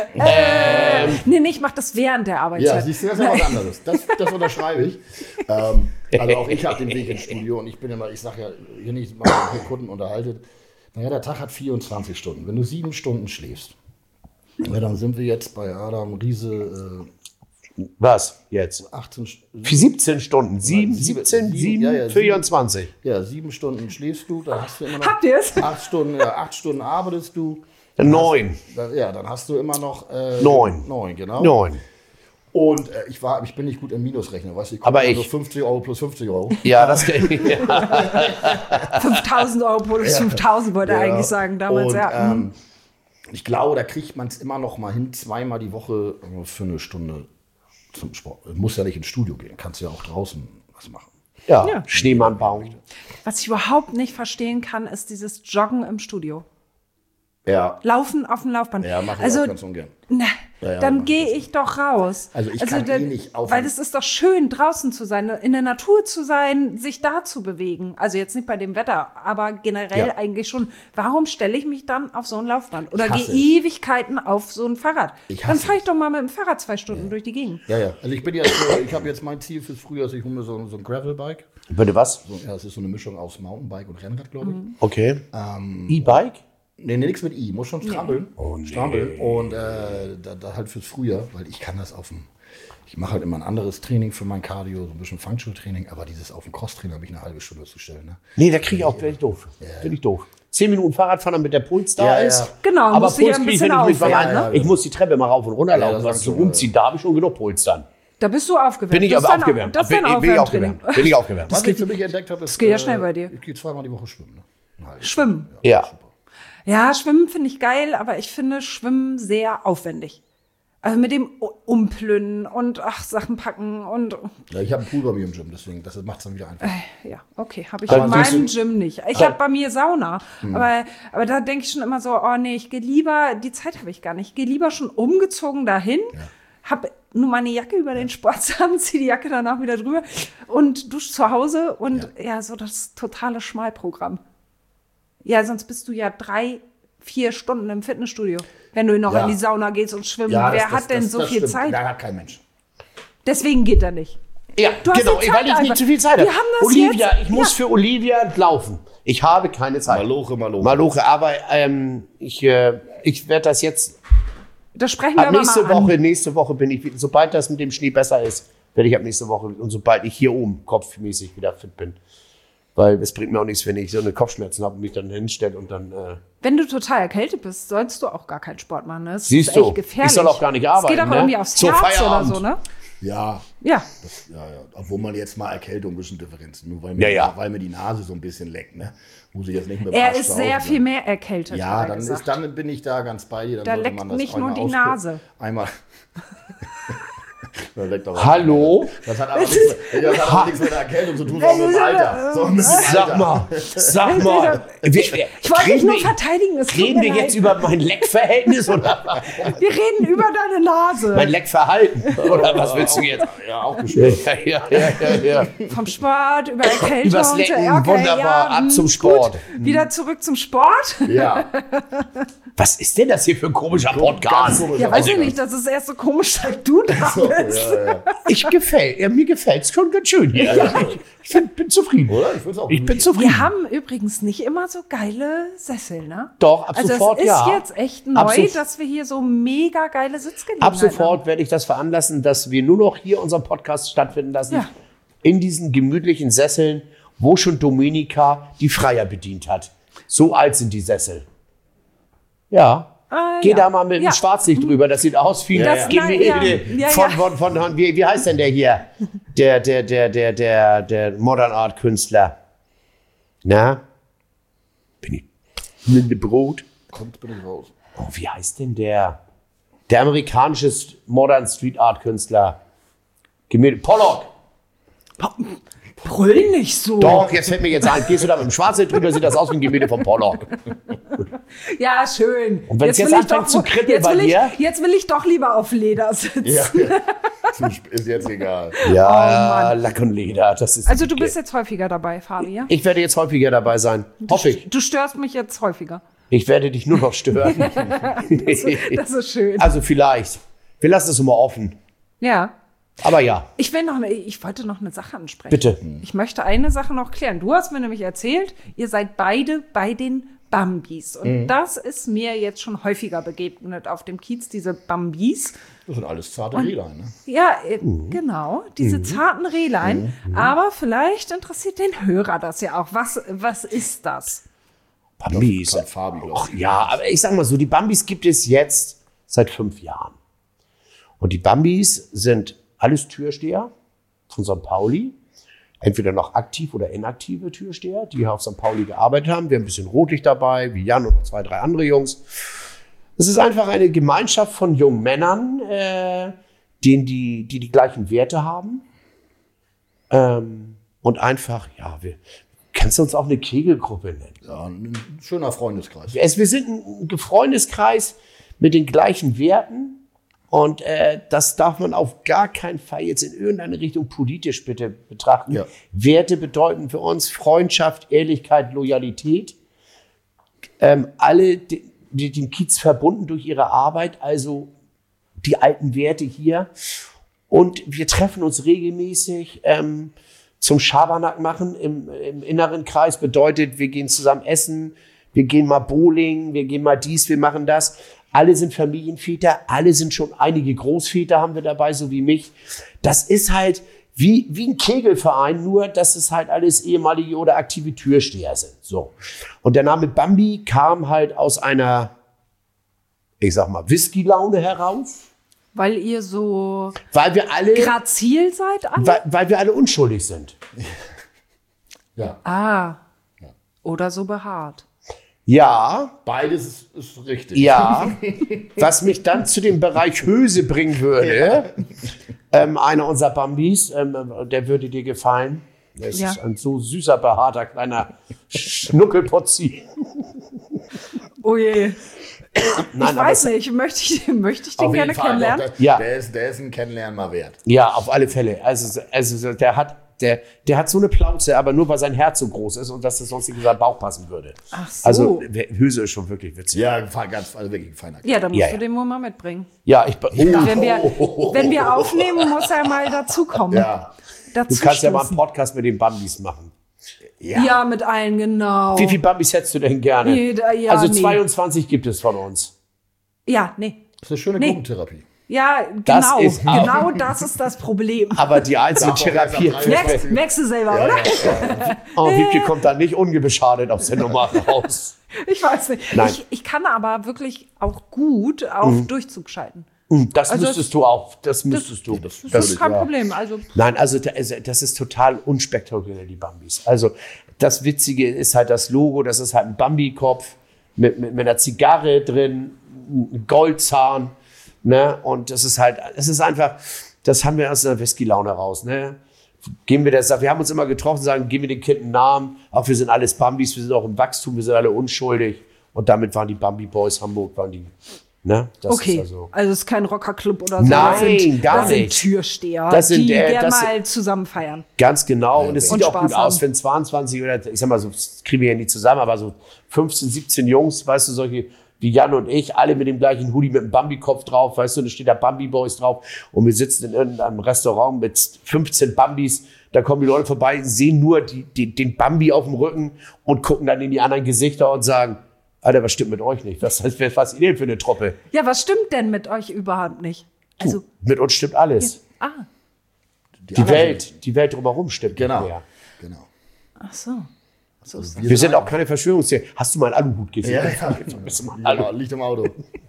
Nee, nee, ich mach das während der ja, Arbeitszeit. siehst du, das ist ja was anderes. Das, das unterschreibe ich. Ähm, also auch ich habe den Weg ins Studio und ich bin immer, ich sage ja, wenn ich mal mit Kunden unterhalte, naja, der Tag hat vierundzwanzig Stunden. Wenn du sieben Stunden schläfst, ja, dann sind wir jetzt bei Adam Riese was jetzt? äh, achtzehn, St- Für siebzehn Stunden. Sieben, Sieben- siebzehn, sieben- sieben, ja, ja, sieben. vierundzwanzig. ja, sieben Stunden schläfst du, dann hast du immer noch Habt ihr's? acht Stunden, ja, acht Stunden arbeitest du. Neun. Dann, ja, dann hast du immer noch äh, Neun. Neun, genau. Neun. Und äh, ich war, ich bin nicht gut im Minusrechnen, weißt du, ich Aber gucke ich- so fünfzig Euro plus fünfzig Euro. Ja, das kann ich. fünftausend Euro plus fünftausend wollte er eigentlich sagen damals, Und, ja. Mhm. ähm, ich glaube, da kriegt man es immer noch mal hin, zweimal die Woche äh, für eine Stunde zum Sport. Du musst ja nicht ins Studio gehen, kannst ja auch draußen was machen. Ja, Ja. Schneemann bauen. Was ich überhaupt nicht verstehen kann, ist dieses Joggen im Studio. Ja, Laufen auf dem Laufband. ja mache ich also, auch ganz ungern. na, Ja, ja, dann mach ich gehe das ich doch raus. Also ich kann da- eh nicht auf- Weil es ist doch schön, draußen zu sein, in der Natur zu sein, sich da zu bewegen. Also jetzt nicht bei dem Wetter, aber generell Ja. eigentlich schon. Warum stelle ich mich dann auf so ein Laufband? Oder Ich gehe hasse es. Ewigkeiten auf so ein Fahrrad? Ich Dann hasse fahre ich doch mal mit dem Fahrrad zwei Stunden durch die Gegend. Ja, ja. Also ich bin jetzt, so- ich habe jetzt mein Ziel fürs Frühjahr, also ich hole mir so, so ein Gravelbike. Bitte was? So, ja, es ist so eine Mischung aus Mountainbike und Rennrad, glaube ich. Okay. Ähm, E-Bike? Nee, nee, nichts mit I, muss schon strampeln. Oh, nee. Strampeln. Und äh, da, da halt fürs Frühjahr, weil ich kann das auf dem, ich mache halt immer ein anderes Training für mein Cardio, so ein bisschen Functional-Training, aber dieses auf dem Crosstrainer habe ich eine halbe Stunde zu stellen. Ne? Nee, da kriege ich auch, bin ich doof. Bin ich doof. Zehn Minuten Fahrradfahren, damit der Puls da Ja, ja. ist. Genau, aber musst du ja Puls ein krieg ich, bisschen wenn ich mit aufwärmen, meinem- ne? Ich muss die Treppe mal rauf und runter Ja, laufen, das was sag zum ich schon, Umziehen. Da habe ich schon genug Puls dann. Da bist du aufgewärmt. Bin ich Das aber ist dein- aufgewärmt. Das ist bin, dein bin ich Aufwärmtraining. aufgewärmt. Bin ich aufgewärmt. Was ich für mich entdeckt habe, ist, geht ja schnell bei dir. ich gehe zweimal die Woche schwimmen. Ne? Schwimmen. Ja. Ja, Schwimmen finde ich geil, aber ich finde Schwimmen sehr aufwendig. Also mit dem Umplünnen und ach, Sachen packen und. Ja, ich habe einen Pool bei mir im Gym, deswegen, das macht es dann wieder einfach. Äh, ja, okay, habe ich Dann in willst meinem du- Gym nicht. Ich habe bei mir Sauna, aber, aber da denke ich schon immer so, oh nee, ich gehe lieber, die Zeit habe ich gar nicht, ich gehe lieber schon umgezogen dahin, habe nur meine Jacke über den Sport an, ziehe die Jacke danach wieder drüber und dusche zu Hause und ja, so das totale Schmalprogramm. Ja, sonst bist du ja drei, vier Stunden im Fitnessstudio, wenn du noch Ja. in die Sauna gehst und schwimmen. Ja, Wer das- hat das- denn das- so das viel stimmt. Zeit? Da hat kein Mensch. Deswegen geht er nicht. Ja, Du hast genau, die Zeit weil ich einfach. nicht zu viel Zeit habe. Wir haben das Olivia, jetzt- ich muss ja. für Olivia laufen. Ich habe keine Zeit. Maloche, Maloche. Maloche, aber ähm, ich, äh, ich werde das jetzt, Das sprechen wir ab aber nächste mal an. Woche, nächste Woche bin ich, wieder- sobald das mit dem Schnee besser ist, werde ich ab nächste Woche und sobald ich hier oben kopfmäßig wieder fit bin. Weil es bringt mir auch nichts, wenn ich so eine Kopfschmerzen habe und mich dann hinstelle und dann. Äh, Wenn du total erkältet bist, sollst du auch gar keinen Sport machen. Ne? Das Siehst ist du, echt gefährlich. ich soll auch gar nicht Es arbeiten, geht auch ne? irgendwie aufs So, Herz Feierabend. oder so, ne? Ja, Ja. das, ja, ja. Obwohl man jetzt mal Erkältung ein bisschen Differenzen, nur weil Ja, mir, ja. weil mir die Nase so ein bisschen leckt, ne? Muss ich jetzt nicht mehr Er ist sehr viel mehr erkältet. Ja, hat er dann, gesagt. ist, dann bin ich da ganz bei dir. Dann Da sollte leckt man das nicht nur einmal die ausgucken. Nase. Einmal. Da leckt auch Hallo? Das hat aber nichts, mit- das hat aber nichts mit der Erkältung zu tun, sondern mit dem Alter. Sondern mit dem Alter. Sag mal, sag mal. Wir, wir, Ich wollte dich reden nur wir- verteidigen. Es tut Reden mir wir leid. jetzt über mein Leckverhältnis oder Wir reden über deine Nase. mein Leckverhalten? Oder was willst du jetzt? Ja, auch geschwört. Ja, ja, ja, ja, ja. Vom Sport, über Erkältung. Übers Lecken, ja, okay, wunderbar, ja, ab hm, zum gut. Sport. Wieder zurück zum Sport. Ja, Was ist denn das hier für ein komischer ganz Podcast? komisch. Ja, weiß ich nicht, das ist erst so komisch, seit du da bist. Ja, ja. Ich gefällt, ja, mir gefällt es schon ganz schön hier. Ich, ich find, bin zufrieden. Oder? Ich find's auch Ich gut. bin zufrieden. Wir haben übrigens nicht immer so geile Sessel, ne? Doch, ab also sofort es ist ja. jetzt echt neu, Ab sof- dass wir hier so mega geile Sitzgelegenheiten Ab sofort werde ich das veranlassen, dass wir nur noch hier unseren Podcast stattfinden lassen. Ja. In diesen gemütlichen Sesseln, wo schon Dominika die Freier bedient hat. So alt sind die Sessel. Ja. Ah, Geh ja. da mal mit Ja. dem Schwarzlicht drüber. Das sieht aus wie Das- ein nein, ja. Gemälde Ja, von, ja. von, von, von, wie, wie heißt denn der hier? Der, der, der, der, der, der Modern Art Künstler. Na? Bin ich Linde Brot? Kommt, bin ich raus. Oh, wie heißt denn der? Der amerikanische Modern Street Art Künstler. Gemälde. Pollock. Brüll nicht so. Doch, jetzt fällt mir jetzt ein. Gehst du da mit dem Schwarzlicht drüber, sieht das aus wie ein Gemälde von Pollock. Ja, schön. Und wenn's jetzt will ich anfängt doch- zu kribbeln jetzt bei will dir? Ich, jetzt will ich doch lieber auf Leder sitzen. Ja, ja. Ist jetzt egal. Ja, Lack und Leder. Das ist Also du bist jetzt häufiger dabei, Fabi, ja? Ich werde jetzt häufiger dabei sein. Hoffe ich. Du störst mich jetzt häufiger. Ich werde dich nur noch stören. Das ist schön. Also vielleicht. Wir lassen es immer offen. Ja. Aber ja, Ich will noch eine, ich wollte noch eine Sache ansprechen. bitte. Ich möchte eine Sache noch klären. Du hast mir nämlich erzählt, ihr seid beide bei den Bambis. Und das ist mir jetzt schon häufiger begegnet auf dem Kiez, diese Bambis. Das sind alles zarte Rehlein, ne? Ja, äh, genau, diese zarten Rehlein. Aber vielleicht interessiert den Hörer das ja auch. Was, was ist das? Bambis. Kann Fabi, glaub Och, ja, aber ich sag mal so, die Bambis gibt es jetzt seit fünf Jahren. Und die Bambis sind alles Türsteher von Sankt Pauli. Entweder noch aktiv oder inaktive Türsteher, die hier auf Sankt Pauli gearbeitet haben. Wir haben ein bisschen Rotlicht dabei, wie Jan und noch zwei, drei andere Jungs. Es ist einfach eine Gemeinschaft von jungen Männern, äh, denen die, die die gleichen Werte haben. Ähm, und einfach, ja, wir, kannst du uns auch eine Kegelgruppe nennen? Ja, ein schöner Freundeskreis. Es, wir sind ein Freundeskreis mit den gleichen Werten. Und äh, das darf man auf gar keinen Fall jetzt in irgendeine Richtung politisch bitte betrachten. Ja. Werte bedeuten für uns Freundschaft, Ehrlichkeit, Loyalität. Ähm, alle die, die, dem Kiez verbunden durch ihre Arbeit, also die alten Werte hier. Und wir treffen uns regelmäßig ähm, zum Schabernack machen im, im inneren Kreis. Bedeutet, wir gehen zusammen essen, wir gehen mal Bowling, wir gehen mal dies, wir machen das. Alle sind Familienväter, alle sind schon einige Großväter haben wir dabei, so wie mich. Das ist halt wie, wie ein Kegelverein, nur dass es halt alles ehemalige oder aktive Türsteher sind. So. Und der Name Bambi kam halt aus einer, ich sag mal, Whisky-Laune heraus, Weil ihr so weil wir alle, grazil seid alle? weil, weil wir alle unschuldig sind. Ja. Ah, Oder so behaart. Ja, Beides ist, ist richtig. ja. Was mich dann zu dem Bereich Hülse bringen würde, ähm, einer unserer Bambis, ähm, der würde dir gefallen. Das Ja. ist ein so süßer, behaarter, kleiner Schnuckelputzi. Oh je. Nein, Ich weiß nicht, möchte ich, möchte ich den Auf gerne jeden Fall. Doch, kennenlernen? der, Ja. der, ist, der ist ein Kennenlernen mal wert. Ja, auf alle Fälle. Also, also der hat, der, der hat so eine Plauze, aber nur weil sein Herz so groß ist und dass es sonst nicht in seinen Bauch passen würde. Ach so. Also Hülse ist schon wirklich witzig. Ja, ganz, also wirklich ein feiner Kerl. Ja, dann musst Ja, du ja. den wohl mal mitbringen. Ja, ich. Oh, Wenn wir, wenn wir aufnehmen, muss er mal dazukommen. Ja. du kannst ja mal einen Podcast mit den Bambis machen. Ja, mit allen, genau. Wie viele Bambis hättest du denn gerne? Jeder, ja, also nee. zweiundzwanzig gibt es von uns. Ja, nee. Das ist eine schöne Nee. Gruppentherapie. Ja, Das genau. ist auch- Genau das ist das Problem. Aber die einzelne Sag doch, Therapie. erst am Merkst, merkst du selber, oder? Oh, Wiebke kommt da nicht ungebeschadet aus der Nummer raus. Ich weiß nicht. Nein. Ich, ich kann aber wirklich auch gut auf Durchzug schalten. Das Also müsstest du auch. Das müsstest du. das- Das ist kein ja. Problem. Also, Nein, also da- also das ist total unspektakulär, die Bambis. Also das Witzige ist halt das Logo, das ist halt ein Bambi-Kopf mit, mit, mit einer Zigarre drin, ein Goldzahn, ne? Und das ist halt, es ist einfach, das haben wir aus einer Whisky-Laune raus, ne? Geben wir das, wir haben uns immer getroffen, sagen, geben wir dem Kind einen Namen, auch wir sind alles Bambis, wir sind auch im Wachstum, wir sind alle unschuldig. Und damit waren die Bambi Boys Hamburg, waren die, ne? Das okay. ist also. Also es ist kein Rockerclub oder so. Nein, das sind, gar das nicht. sind Türsteher, Das sind, die äh, gerne das sind- mal zusammen feiern. Ganz genau. Und es Und sieht auch gut Spaß aus, haben. wenn zweiundzwanzig oder, ich sag mal so, das kriegen wir ja nicht zusammen, aber so fünfzehn, siebzehn Jungs, weißt du, solche wie Jan und ich, alle mit dem gleichen Hoodie mit dem Bambi-Kopf drauf, weißt du, da steht da Bambi Boys drauf und wir sitzen in irgendeinem Restaurant mit fünfzehn Bambis, da kommen die Leute vorbei, sehen nur die, die, den Bambi auf dem Rücken und gucken dann in die anderen Gesichter und sagen, Alter, was stimmt mit euch nicht? Was, was ist ihr denn für eine Truppe? Ja, was stimmt denn mit euch überhaupt nicht? Also, Mit uns stimmt alles. ah, Die anderen- Welt, die Welt drumherum stimmt Genau. nicht mehr. Genau. ach so. So ist das. Wir sind auch keine Verschwörungstheorien. Hast du mal einen Aluhut gesehen? Ja, ja. Bist du mal einen Aluhut? Ja, liegt im Auto.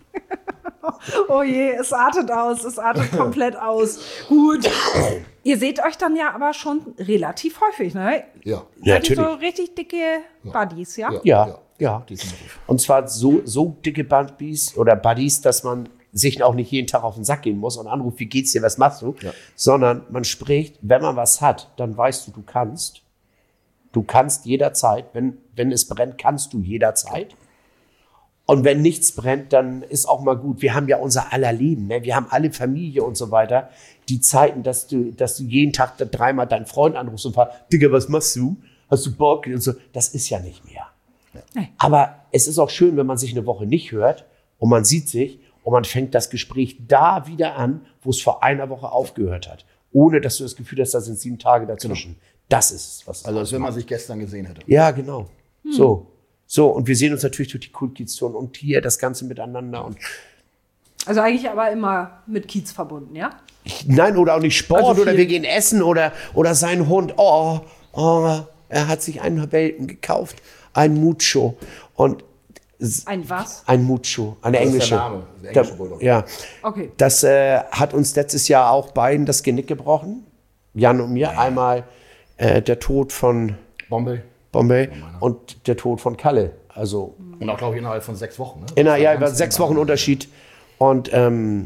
Oh je, es artet aus, es artet komplett aus. Gut. Ihr seht euch dann ja aber schon relativ häufig, ne? Ja. Ja, Seid ihr so natürlich. richtig dicke Buddies, ja? Ja, ja. Definitiv. Und zwar so, so dicke Buddies oder Buddies, dass man sich auch nicht jeden Tag auf den Sack gehen muss und anruft, wie geht's dir, was machst du? Ja. Sondern man spricht, wenn man was hat, dann weißt du, du kannst. Du kannst jederzeit, wenn, wenn es brennt, kannst du jederzeit. Und wenn nichts brennt, dann ist auch mal gut. Wir haben ja unser aller Leben, ne? Wir haben alle Familie und so weiter. Die Zeiten, dass du, dass du jeden Tag dreimal deinen Freund anrufst und fragst, Digga, was machst du? Hast du Bock? Und so, das ist ja nicht mehr. Nee. Aber es ist auch schön, wenn man sich eine Woche nicht hört und man sieht sich und man fängt das Gespräch da wieder an, wo es vor einer Woche aufgehört hat. Ohne, dass du das Gefühl hast, da sind sieben Tage dazwischen. Das ist es, was es Also als wenn ausmacht. man sich gestern gesehen hätte. Ja, genau. So. So, und wir sehen uns natürlich durch die Kultkiez-Touren und hier das Ganze miteinander. Und Also eigentlich aber immer mit Kiez verbunden, ja? nein, oder auch nicht Sport Also oder viel- wir gehen essen oder, oder sein Hund. Oh, oh, er hat sich einen Welpen gekauft. Ein Mucho. Und Ein was? ein Mucho, eine Das ist englische. der Name, der englische Bulldog. Ja. Okay. Das äh, hat uns letztes Jahr auch beiden das Genick gebrochen. Jan und mir. Einmal äh, der Tod von Bombay. Bombay und der Tod von Kalle. Also Und auch, glaube ich, innerhalb von sechs Wochen. Ne? in einer, Das war ja, ganz über sechs normal. Wochen Unterschied. Und ähm,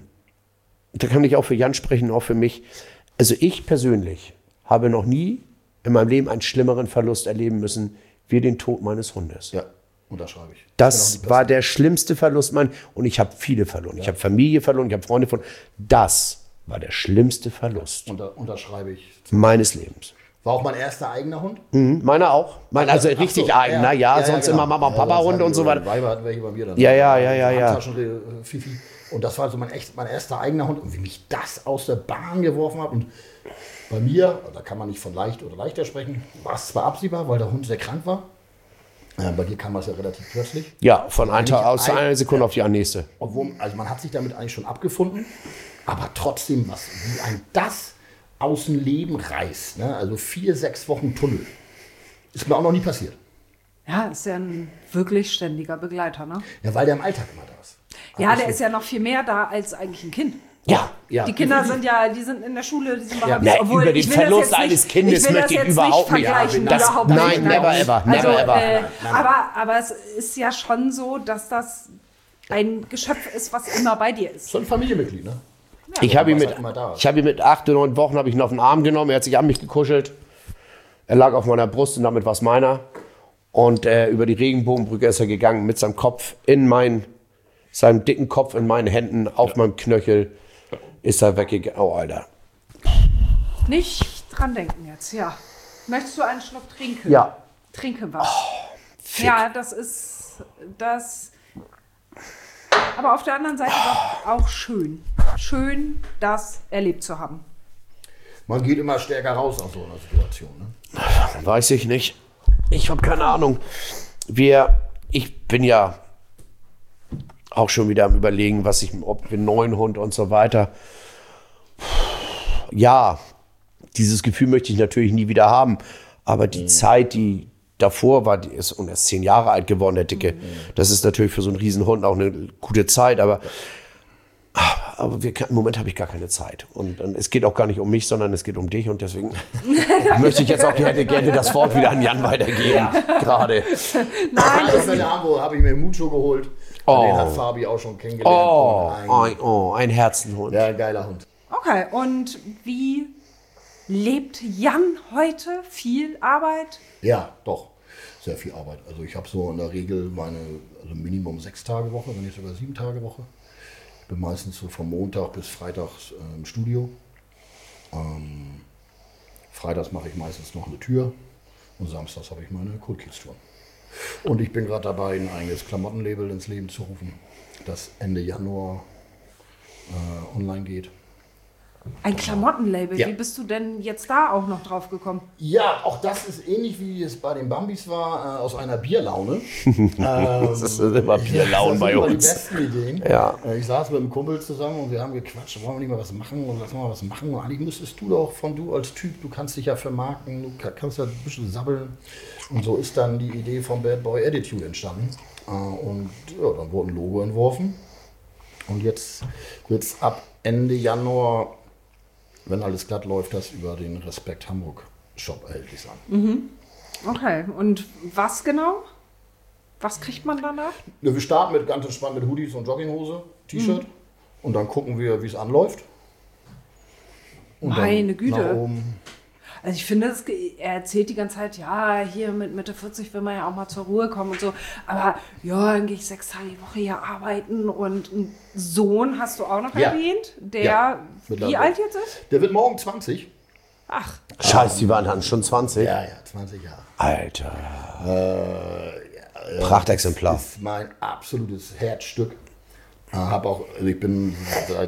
da kann ich auch für Jan sprechen, auch für mich. Also ich persönlich habe noch nie in meinem Leben einen schlimmeren Verlust erleben müssen, wie den Tod meines Hundes. Ja, unterschreibe ich. Das Genau, war der schlimmste Verlust mein und ich habe viele verloren. Ich habe Familie verloren, ich habe Freunde verloren. Das war der schlimmste Verlust Unter, unterschreibe ich. meines Lebens. War auch mein erster eigener Hund. Mhm, meiner auch. Mein, also Ach richtig so, eigener, ja, sonst genau. immer Mama und Ja, Papa sonst Hunde hatten und so die- weiter. die Weiber hatten welche bei mir dann. Ja, ja, ja, ja, ja. Handtaschen, äh, Fifi. Und das war so mein, echt, mein erster eigener Hund. Und wie mich das aus der Bahn geworfen hat. Und bei mir, da kann man nicht von leicht oder leichter sprechen, war es zwar absehbar, weil der Hund sehr krank war. Äh, bei dir kam das ja relativ plötzlich. Ja, von einem Tag Eigentlich aus ein- einer Sekunde auf die nächste. Obwohl, also man hat sich damit eigentlich schon abgefunden, aber trotzdem, was, wie ein das aus dem Leben reißt, ne? Also vier, sechs Wochen Tunnel, ist mir auch noch nie passiert. Ja, ist ja ein wirklich ständiger Begleiter, ne? Ja, weil der im Alltag immer da ist. Ja, der ist ja noch viel mehr da als eigentlich ein Kind. Ja, ja. Die Kinder sind ja, die sind in der Schule, die sind Ja. Barbies. Na, Obwohl, über den ich will das Verlust jetzt nicht- eines Kindes ich will möchte das ich jetzt überhaupt nicht. vergleichen, Das- überhaupt nein, nicht. never ever, Also, never ever. Äh, Nein, nein. aber, aber es ist ja schon so, dass das ein Geschöpf ist, was immer bei dir ist. So ein Familienmitglied, ne? Ich habe ihn, was mit- halt immer da ist. ich hab ihn mit acht, neun Wochen habe ich ihn auf den Arm genommen. Er hat sich an mich gekuschelt. Er lag auf meiner Brust und damit war es meiner. Und äh, über die Regenbogenbrücke ist er gegangen mit seinem Kopf in mein, seinem dicken Kopf in meinen Händen, auf meinem Knöchel ist er weggegangen. Oh, Alter. Nicht dran denken jetzt, ja. Möchtest du einen Schluck trinken? Ja. Trinke was. Ja, das ist das. Aber auf der anderen Seite doch auch schön. Schön, das erlebt zu haben. Man geht immer stärker raus aus so einer Situation, ne? Weiß ich nicht. Ich habe keine Ahnung. Wir, ich bin ja auch schon wieder am Überlegen, was ich, ob wir einen neuen Hund und so weiter. Ja, dieses Gefühl möchte ich natürlich nie wieder haben. Aber die mhm. Zeit, die davor war, die ist, und er ist zehn Jahre alt geworden, der Dicke. Mhm. Das ist natürlich für so einen Riesenhund auch eine gute Zeit. Aber, aber wir, im Moment habe ich gar keine Zeit. Und, und es geht auch gar nicht um mich, sondern es geht um dich. Und deswegen möchte ich jetzt auch gerne, gerne das Wort wieder an Jan weitergeben. Ja. Gerade. Nein, Als in Hamburg habe ich mir Mucho geholt. Oh. Den hat Fabi auch schon kennengelernt. Oh, ein, ein, oh, ein Herzenhund. Ja, ein geiler Hund. Okay, und wie lebt Jan heute? Viel Arbeit? Ja, doch. Sehr viel Arbeit. Also ich habe so in der Regel meine, also Minimum sechs Tage Woche, wenn nicht sogar sieben Tage Woche. Ich bin meistens so von Montag bis Freitags äh, im Studio. Ähm, Freitags mache ich meistens noch eine Tür und samstags habe ich meine Cool Kids Tour. Und ich bin gerade dabei, ein eigenes Klamottenlabel ins Leben zu rufen, das Ende Januar äh, online geht. Ein Klamottenlabel. Ja. Wie bist du denn jetzt da auch noch drauf gekommen? Ja, auch das ist ähnlich wie es bei den Bambis war, äh, aus einer Bierlaune. ähm, Das ist immer Bierlaune das bei sind immer uns. die besten Ideen. Ja. Äh, ich saß mit einem Kumpel zusammen und wir haben gequatscht, wollen wir nicht mal was machen und lass mal was machen. Und eigentlich müsstest du doch von du als Typ, du kannst dich ja vermarkten, du ka- kannst ja ein bisschen sabbeln. Und so ist dann die Idee von Bad Boy Attitude entstanden. Äh, und ja, dann wurde ein Logo entworfen. Und jetzt wird es ab Ende Januar, wenn alles glatt läuft, das über den Respekt Hamburg Shop erhältlich sein. Okay, und was genau? Was kriegt man danach? Ja, wir starten mit ganz entspannt mit Hoodies und Jogginghose, T-Shirt mhm. und dann gucken wir, wie es anläuft. Und Meine dann Güte. nach oben. Also ich finde, das, er erzählt die ganze Zeit, ja, hier mit Mitte vierzig will man ja auch mal zur Ruhe kommen und so. Aber ja, dann gehe ich sechs Tage die Woche hier arbeiten und einen Sohn hast du auch noch Ja. erwähnt, der Ja, wie mittlerweile. alt jetzt ist? Der wird morgen zwanzig. Ach, Scheiße, die waren dann schon zwanzig. Ja, ja, zwanzig Jahre. Alter. Äh, ja, Prachtexemplar. Das ist mein absolutes Herzstück. Äh, hab auch, also ich bin seit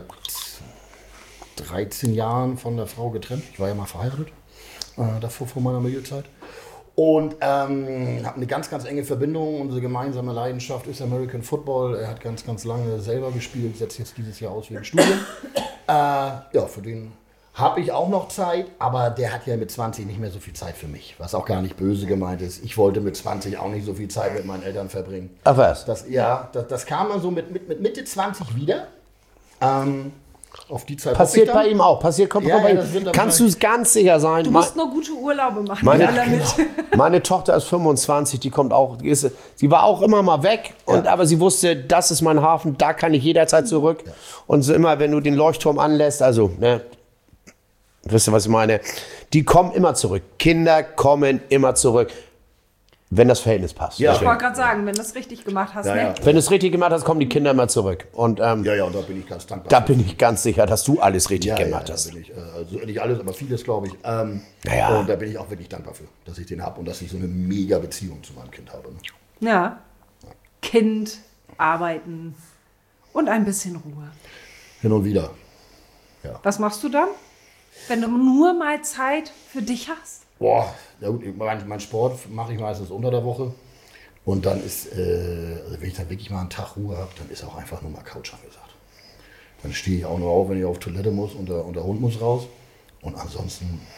dreizehn Jahren von der Frau getrennt. Ich war ja mal verheiratet, äh, davor vor meiner Milieurzeit. Und ähm, habe eine ganz, ganz enge Verbindung. Unsere gemeinsame Leidenschaft ist American Football. Er hat ganz, ganz lange selber gespielt, setzt jetzt dieses Jahr aus wegen Studium. äh, ja, für den habe ich auch noch Zeit, aber der hat ja mit zwanzig nicht mehr so viel Zeit für mich, was auch gar nicht böse gemeint ist. Ich wollte mit zwanzig auch nicht so viel Zeit mit meinen Eltern verbringen. Ach was? Das, ja, das, das kam dann so mit, mit, mit Mitte zwanzig wieder. Ähm, auf die Zeit Passiert hoffe bei ich ihm auch. Passiert, kommt Ja, bei ja, ihm. das sind aber Kannst du es ganz sicher sein? du Me- musst nur gute Urlaube machen. Meine, alle mit. meine Tochter ist fünfundzwanzig, die kommt auch, die, ist, sie war auch immer mal weg, und, Ja. aber sie wusste, das ist mein Hafen, da kann ich jederzeit zurück. Und so immer, wenn du den Leuchtturm anlässt, also, ne, wisst ihr, was ich meine? Die kommen immer zurück. Kinder kommen immer zurück, wenn das Verhältnis passt. Ja. Ich wollte gerade sagen, wenn du es richtig gemacht hast, Ja, ne? ja. Wenn du es richtig gemacht hast, kommen die Kinder immer zurück. Und ähm, Ja, ja, und da bin ich ganz dankbar. da für. bin ich ganz sicher, dass du alles richtig ja, gemacht ja, hast. Da bin ich, äh, also nicht alles, aber vieles, glaube ich. Ähm, Naja. Und da bin ich auch wirklich dankbar für, dass ich den habe und dass ich so eine mega Beziehung zu meinem Kind habe. Ne? Ja. Kind, arbeiten und ein bisschen Ruhe. Hin und wieder. Was machst du dann, wenn du nur mal Zeit für dich hast? Boah, ja gut, mein, mein Sport mache ich meistens unter der Woche. Und dann ist, äh, also wenn ich dann wirklich mal einen Tag Ruhe habe, dann ist auch einfach nur mal Couch angesagt. Dann stehe ich auch nur auf, wenn ich auf Toilette muss und der, und der Hund muss raus. Und ansonsten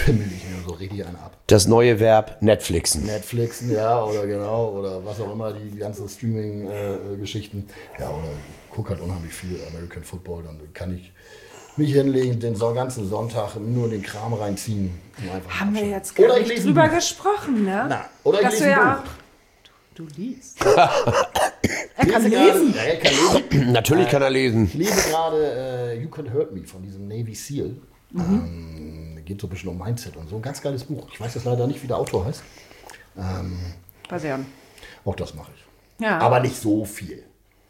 pimmel ich mir so richtig einen ab. Das neue Verb Netflixen. Netflixen, ja, oder genau, oder was auch immer, die ganzen Streaming-Geschichten. Äh, ja, oder ich gucke halt unheimlich viel American Football, dann kann ich mich hinlegen, den so- ganzen Sonntag nur den Kram reinziehen. Um einfach Haben wir abschalten. jetzt gar Oder ich nicht lese ein drüber Buch. gesprochen, ne? Na, oder ich Dass lese du ein ja Buch. auch, du liest. Er kann lese gerade- lesen. Ja, er kann lesen. Natürlich kann er lesen. Ich lese gerade äh, You Can Hurt Me von diesem Navy SEAL. Mhm. Ähm, geht so ein bisschen um Mindset und so. Ein ganz geiles Buch. Ich weiß jetzt leider nicht, wie der Autor heißt. Ähm, Weiß ich auch nicht. auch das mache ich. Ja. Aber nicht so viel.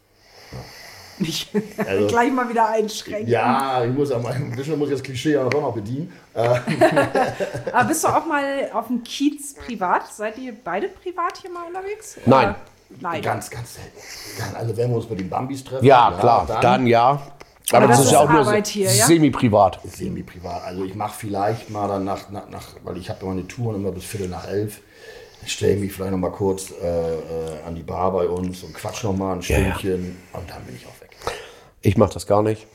Nicht. Also- Gleich mal wieder einschränken. Ja, ich muss ja mal, ein bisschen muss ich das Klischee ja auch noch bedienen. Äh, Aber bist du auch mal auf dem Kiez privat? Seid ihr beide privat hier mal unterwegs? Nein. Oder? Nein. ganz, ganz selten. Ja, also wenn wir uns mit den Bambis treffen. Ja, klar, dann, dann ja. Aber das das ist Arbeit hier, ja? semi-privat. semi-privat. Also ich mache vielleicht mal dann nach, nach, nach weil ich habe meine Touren immer bis Viertel nach elf. Ich stelle mich vielleicht noch mal kurz äh, äh, an die Bar bei uns und quatsch noch mal ein Ja, ja. Stündchen und dann bin ich auch weg. Ich mache das gar nicht.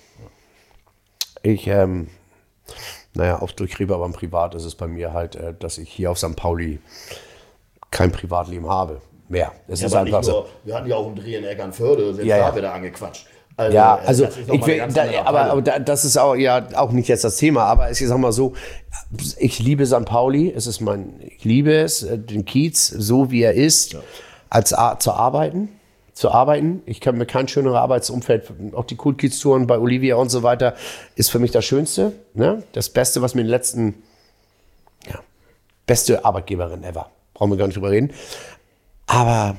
Ich, ähm, naja, auf Durchgräber, aber im Privat ist es bei mir halt, äh, dass ich hier auf Sankt Pauli kein Privatleben habe. Mehr. Es Ja, ist aber einfach nicht so. nur, wir hatten ja auch einen Dreh in Eckernförde, sind Ja, da ja. wieder angequatscht. Also, Ja, äh, also das ist noch ich mal eine will, ganz da, andere aber, Abteilung. aber da, das ist auch ja auch nicht jetzt das Thema, aber ich sag mal so, ich liebe Sankt Pauli, es ist mein, ich liebe es, äh, den Kiez, so wie er ist, als Ar- zu arbeiten, zu arbeiten. Ich kann mir kein schöneres Arbeitsumfeld, auch die Cool Kiez Touren bei Olivia und so weiter, ist für mich das Schönste, ne? Das Beste, was mir in den letzten, ja, beste Arbeitgeberin ever, brauchen wir gar nicht drüber reden, aber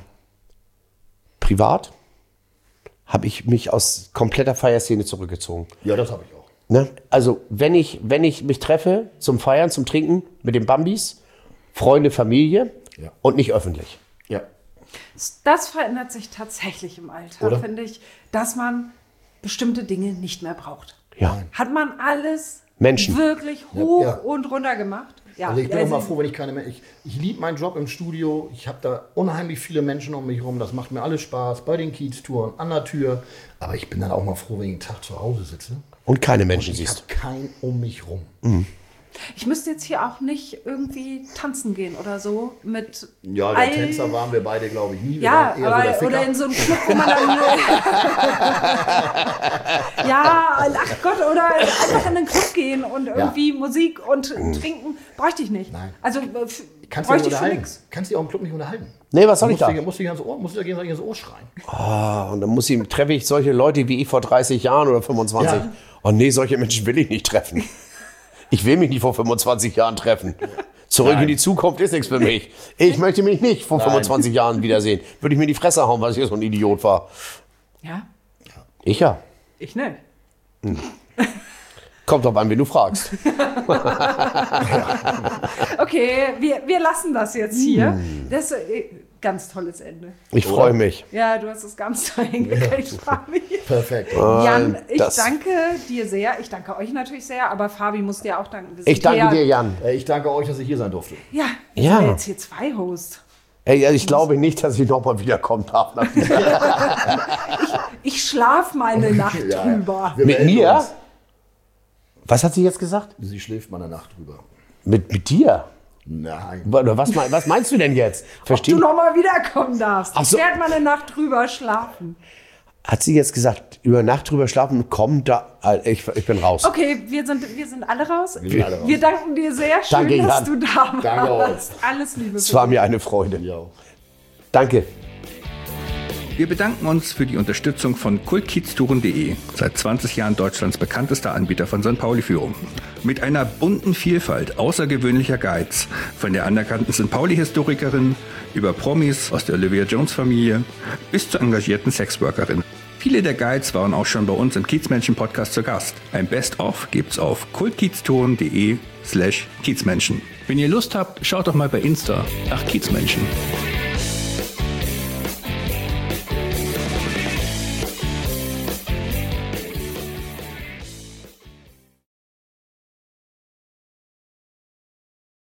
privat habe ich mich aus kompletter Feierszene zurückgezogen. Ja, das habe ich auch. Ne? Also wenn ich, wenn ich mich treffe zum Feiern, zum Trinken mit den Bambis, Freunde, Familie Ja. und nicht öffentlich. Ja. Das verändert sich tatsächlich im Alter, Oder? finde ich, dass man bestimmte Dinge nicht mehr braucht. Ja. Hat man alles Menschen. wirklich hoch Ja, ja. und runter gemacht? Ja, Also ich bin ja, auch mal sie- froh, wenn ich keine Menschen. Ich, ich liebe meinen Job im Studio. Ich habe da unheimlich viele Menschen um mich rum. Das macht mir alles Spaß. Bei den Kiez-Touren, an der Tür. Aber ich bin dann auch mal froh, wenn ich einen Tag zu Hause sitze. Und keine Menschen Ich siehst. habe keinen um mich rum. Ich müsste jetzt hier auch nicht irgendwie tanzen gehen oder so mit Ja, der all- Tänzer waren wir beide, glaube ich, nie. Wir Ja, waren eher so der aber, Ficker. oder in so einem Club, wo man dann. ja, ach Gott, oder einfach in den Club gehen und irgendwie Musik und trinken, bräuchte ich nicht. Nein. Also äh, f- Kannst du dich bräuchte ich für unterhalten? nichts. Kannst du dich auch im Club nicht unterhalten? Nee, was soll ich musst da? Du, musst du dich ans Ohr, musst du dir ins Ohr schreien. Ah, und dann muss ich, treffe ich solche Leute wie ich vor dreißig Jahren oder fünfundzwanzig. Ja. Oh nee, solche Menschen will ich nicht treffen. Ich will mich nicht vor fünfundzwanzig Jahren treffen. Zurück Nein. in die Zukunft ist nichts für mich. Ich möchte mich nicht vor Nein. fünfundzwanzig Jahren wiedersehen. Würde ich mir in die Fresse hauen, weil ich so ein Idiot war. Ja, Ich ja. ich nicht. Kommt drauf an, wen du fragst. Okay, wir, wir lassen das jetzt hier. Hm. Das ist äh, ganz tolles Ende. Ich freue mich. Ja, du hast es ganz toll hingekriegt, Fabi. Perfekt. Jan, ich das- danke dir sehr. Ich danke euch natürlich sehr, aber Fabi muss dir auch danken. Wir sind Ich danke hier- dir, Jan. Äh, Ich danke euch, dass ich hier sein durfte. Ja, wir Ja. sind ja jetzt hier zwei Hosts. Ey, also ich glaube nicht, dass ich nochmal wiederkommen darf. nach dieser- Ich schlaf mal eine Nacht Ja, drüber. wir Mit melden mir? uns. Was hat sie jetzt gesagt? Sie schläft mal eine Nacht drüber. Mit, mit dir? Nein. Oder was, mein- was meinst du denn jetzt? Du Verstehst noch mal wiederkommen darfst. Ach so. Ich werde mal eine Nacht drüber schlafen. Hat sie jetzt gesagt, über Nacht drüber schlafen, komm da, äh, ich, ich bin raus. Okay, wir sind, wir sind alle raus. Wir sind alle raus. Wir danken dir sehr. Schön, Danke, dass Jan. du da warst. Danke euch. Alles Liebe. Es für war dich. mir eine Freude. Ja. Danke. Wir bedanken uns für die Unterstützung von kultkieztouren punkt de, seit zwanzig Jahren Deutschlands bekanntester Anbieter von Sankt Pauli-Führung. Mit einer bunten Vielfalt außergewöhnlicher Guides, von der anerkannten Sankt Pauli-Historikerin über Promis aus der Olivia Jones-Familie bis zur engagierten Sexworkerin. Viele der Guides waren auch schon bei uns im Kiezmenschen-Podcast zu Gast. Ein Best-of gibt's auf kultkieztouren punkt de slash Kiezmenschen. Wenn ihr Lust habt, schaut doch mal bei Insta nach Kiezmenschen.